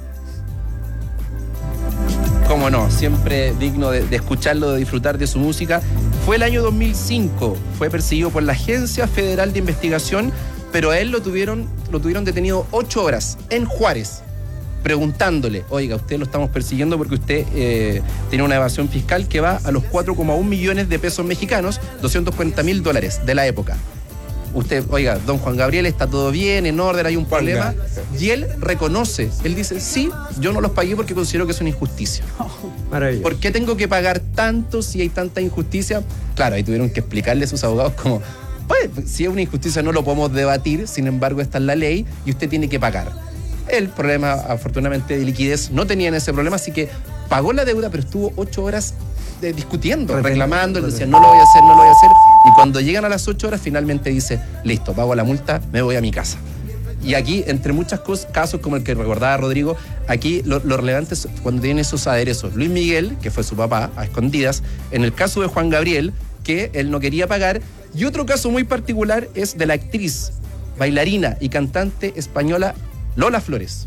Cómo no, siempre digno de, de escucharlo, de disfrutar de su música. Fue el año dos mil cinco. Fue perseguido por la Agencia Federal de Investigación, pero a él lo tuvieron, lo tuvieron detenido ocho horas en Juárez, preguntándole, oiga, usted lo estamos persiguiendo porque usted eh, tiene una evasión fiscal que va a los cuatro coma uno millones de pesos mexicanos, doscientos cuarenta mil dólares de la época. Usted, oiga, don Juan Gabriel, está todo bien, en orden, hay un problema. Y él reconoce, él dice, sí, yo no los pagué porque considero que es una injusticia. Maravilloso. ¿Por qué tengo que pagar tanto si hay tanta injusticia? Claro, ahí tuvieron que explicarle a sus abogados como... Pues, si es una injusticia no lo podemos debatir, sin embargo está en la ley y usted tiene que pagar. El problema, afortunadamente, de liquidez no tenían ese problema, así que pagó la deuda, pero estuvo ocho horas de, discutiendo, Repen, reclamando, él decía, no lo voy a hacer, no lo voy a hacer, y cuando llegan a las ocho horas, finalmente dice, listo, pago la multa, me voy a mi casa. Y aquí, entre muchos casos, como el que recordaba Rodrigo, aquí lo, lo relevante es cuando tienen esos aderezos. Luis Miguel, que fue su papá, a escondidas. En el caso de Juan Gabriel, que él no quería pagar. Y otro caso muy particular es de la actriz, bailarina y cantante española Lola Flores.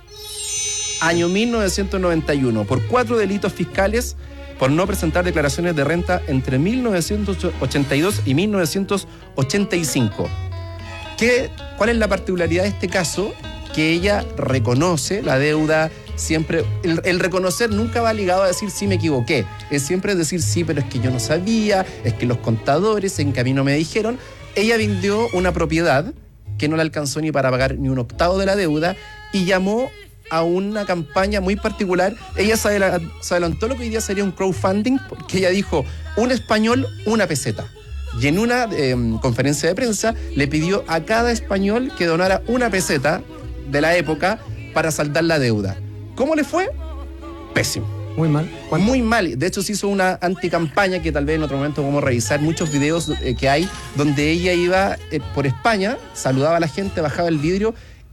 Año mil novecientos noventa y uno, por cuatro delitos fiscales por no presentar declaraciones de renta entre mil novecientos ochenta y dos y mil novecientos ochenta y cinco. ¿Qué, ¿Cuál es la particularidad de este caso? Que ella reconoce la deuda. Siempre, el, el reconocer nunca va ligado a decir sí me equivoqué, es siempre decir sí, pero es que yo no sabía, es que los contadores en camino me dijeron. Ella vendió una propiedad que no le alcanzó ni para pagar ni un octavo de la deuda y llamó a una campaña muy particular. Ella se adelantó lo que hoy día sería un crowdfunding, porque ella dijo, un español, una peseta. Y en una eh, conferencia de prensa le pidió a cada español que donara una peseta de la época para saldar la deuda. ¿Cómo le fue? Pésimo. Muy mal. ¿Cuánto? Muy mal. De hecho, se hizo una anticampaña que tal vez en otro momento vamos a revisar muchos videos eh, que hay, donde ella iba eh, por España, saludaba a la gente, bajaba el vidrio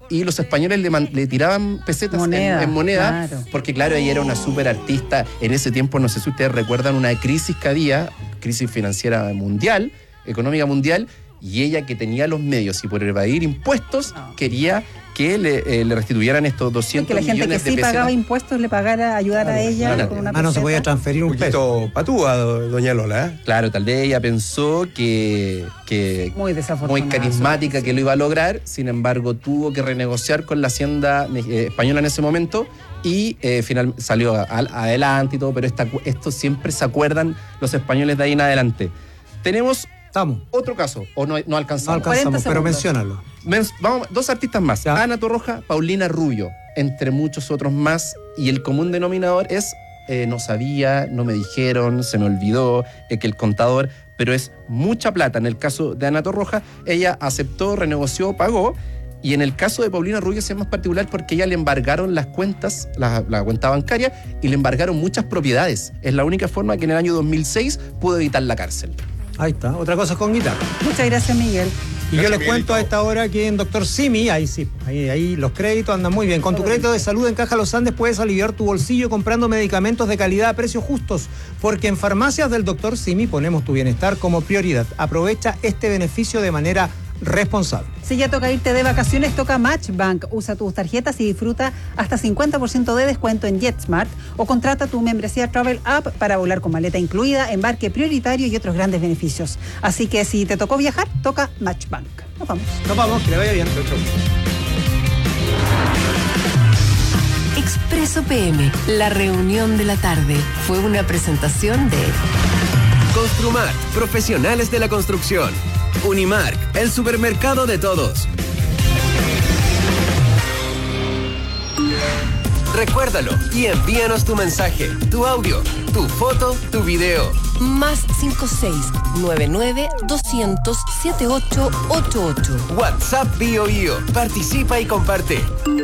y los españoles le, man, le tiraban pesetas moneda, en, en moneda, claro. porque claro, ella era una súper artista. En ese tiempo, no sé si ustedes recuerdan una crisis que había, crisis financiera mundial, económica mundial, y ella, que tenía los medios y por evadir impuestos, no. quería que le, eh, le restituyeran estos doscientos millones de pesetas. Que la gente que sí pagaba impuestos le pagara, ayudar claro, a ella claro. con una peseta. Ah, no se podía transferir un, un peso. Patúa, doña Lola. ¿eh? Claro, tal vez ella pensó que, que muy, muy carismática, que lo iba a lograr, sin embargo tuvo que renegociar con la hacienda eh, española en ese momento y eh, final, salió a, a, adelante y todo, pero esta, esto siempre se acuerdan los españoles de ahí en adelante. Tenemos Estamos. otro caso, o no, no alcanzamos. No alcanzamos, pero menciónalo. Men, vamos, dos artistas más, ya. Ana Torroja, Paulina Rubio, entre muchos otros más, y el común denominador es eh, no sabía, no me dijeron, se me olvidó, eh, que el contador, pero es mucha plata. En el caso de Ana Torroja, ella aceptó, renegoció, pagó, y en el caso de Paulina Rubio es más particular porque ella le embargaron las cuentas, la, la cuenta bancaria, y le embargaron muchas propiedades. Es la única forma que en el año dos mil seis pudo evitar la cárcel. Ahí está, otra cosa con guitarra. Muchas gracias, Miguel. Y yo les cuento a esta hora que en Doctor Simi, ahí sí, ahí, ahí los créditos andan muy bien. Con tu crédito de salud en Caja Los Andes puedes aliviar tu bolsillo comprando medicamentos de calidad a precios justos, porque en farmacias del Doctor Simi ponemos tu bienestar como prioridad. Aprovecha este beneficio de manera responsable. Si ya toca irte de vacaciones, toca Matchbank. Usa tus tarjetas y disfruta hasta cincuenta por ciento de descuento en JetSmart o contrata tu membresía Travel App para volar con maleta incluida, embarque prioritario y otros grandes beneficios. Así que si te tocó viajar, toca Matchbank. Nos vamos. Nos vamos, que le vaya bien. Expreso P M, la reunión de la tarde, fue una presentación de Construmart, profesionales de la construcción. Unimark, el supermercado de todos. Recuérdalo y envíanos tu mensaje, tu audio, tu foto, tu video. Más cinco seis nueve nueve dos cero cero siete ocho ocho ocho. WhatsApp Bio Bio. Participa y comparte.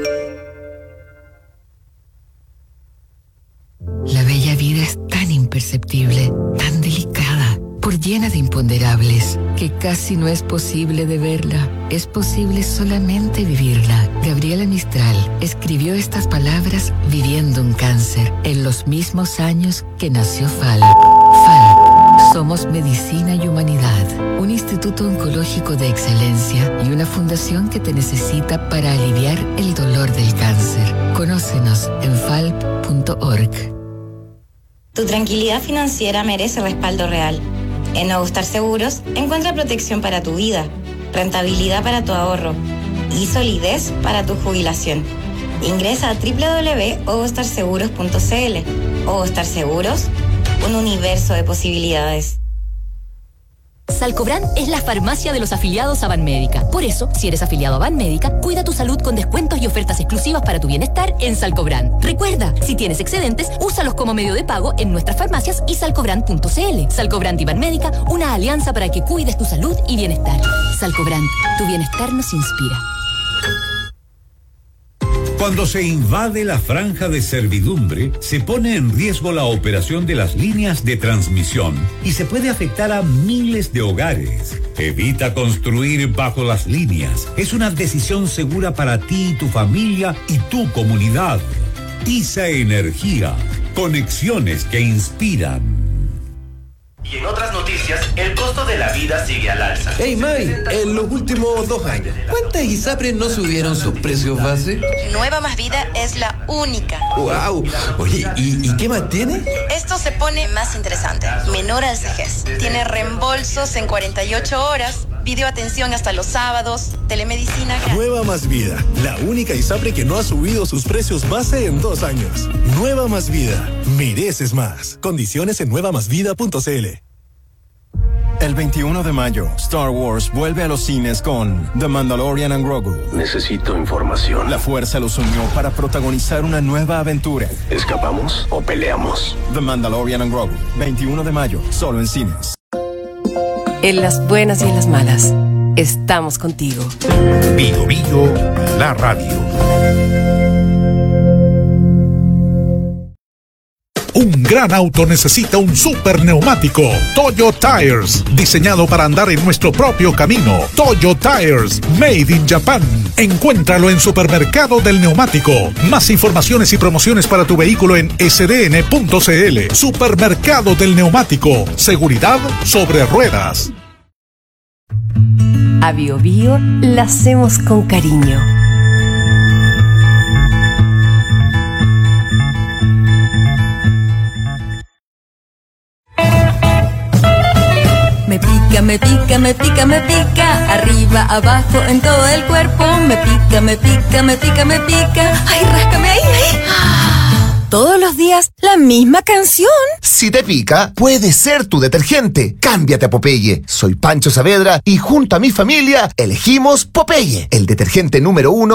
La bella vida es tan imperceptible, tan delicada, por llena de imponderables, que casi no es posible de verla. Es posible solamente vivirla. Gabriela Mistral escribió estas palabras viviendo un cáncer en los mismos años que nació Fal. Fal. Somos Medicina y Humanidad, un instituto oncológico de excelencia y una fundación que te necesita para aliviar el dolor del cáncer. Conócenos en falp punto org. Tu tranquilidad financiera merece respaldo real. En Ogostar Seguros encuentra protección para tu vida, rentabilidad para tu ahorro y solidez para tu jubilación. Ingresa a doble u doble u doble u punto ogostar seguros punto c l. Ogostar Seguros, un universo de posibilidades. Salcobran es la farmacia de los afiliados a Banmédica. Por eso, si eres afiliado a Banmédica, cuida tu salud con descuentos y ofertas exclusivas para tu bienestar en Salcobran. Recuerda, si tienes excedentes, úsalos como medio de pago en nuestras farmacias y salcobran punto c l. Salcobran y Banmédica, una alianza para que cuides tu salud y bienestar. Salcobran, tu bienestar nos inspira. Cuando se invade la franja de servidumbre, se pone en riesgo la operación de las líneas de transmisión y se puede afectar a miles de hogares. Evita construir bajo las líneas. Es una decisión segura para ti y tu familia y tu comunidad. ISA Energía. Conexiones que inspiran. Y en otras noticias, el costo de la vida sigue al alza. Hey May, en los últimos dos años, ¿cuántas ISAPRES no subieron sus precios base? Nueva Más Vida es la única. ¡Wow! Oye, ¿y, y qué más tiene? Esto se pone más interesante. Menor al C G E S. Tiene reembolsos en cuarenta y ocho horas, videoatención hasta los sábados, telemedicina. Nueva Más Vida, la única ISAPRE que no ha subido sus precios base en dos años. Nueva Más Vida, mereces más. Condiciones en nueva más vida punto c l. El veintiuno de mayo, Star Wars vuelve a los cines con The Mandalorian and Grogu. Necesito información. La fuerza los unió para protagonizar una nueva aventura. ¿Escapamos o peleamos? The Mandalorian and Grogu, veintiuno de mayo, solo en cines. En las buenas y en las malas, estamos contigo. Bio Bio, la radio. Un gran auto necesita un super neumático. Toyo Tires, diseñado para andar en nuestro propio camino. Toyo Tires, made in Japan. Encuéntralo en Supermercado del Neumático. Más informaciones y promociones para tu vehículo en s d n punto c l. Supermercado del Neumático. Seguridad sobre ruedas. A Bio Bio la hacemos con cariño. Me pica, me pica, me pica, me pica, arriba, abajo, en todo el cuerpo. Me pica, me pica, me pica, me pica. Ay, ráscame ahí, ahí. Todos los días la misma canción. Si te pica, puede ser tu detergente. Cámbiate a Popeye. Soy Pancho Saavedra y junto a mi familia elegimos Popeye, el detergente número uno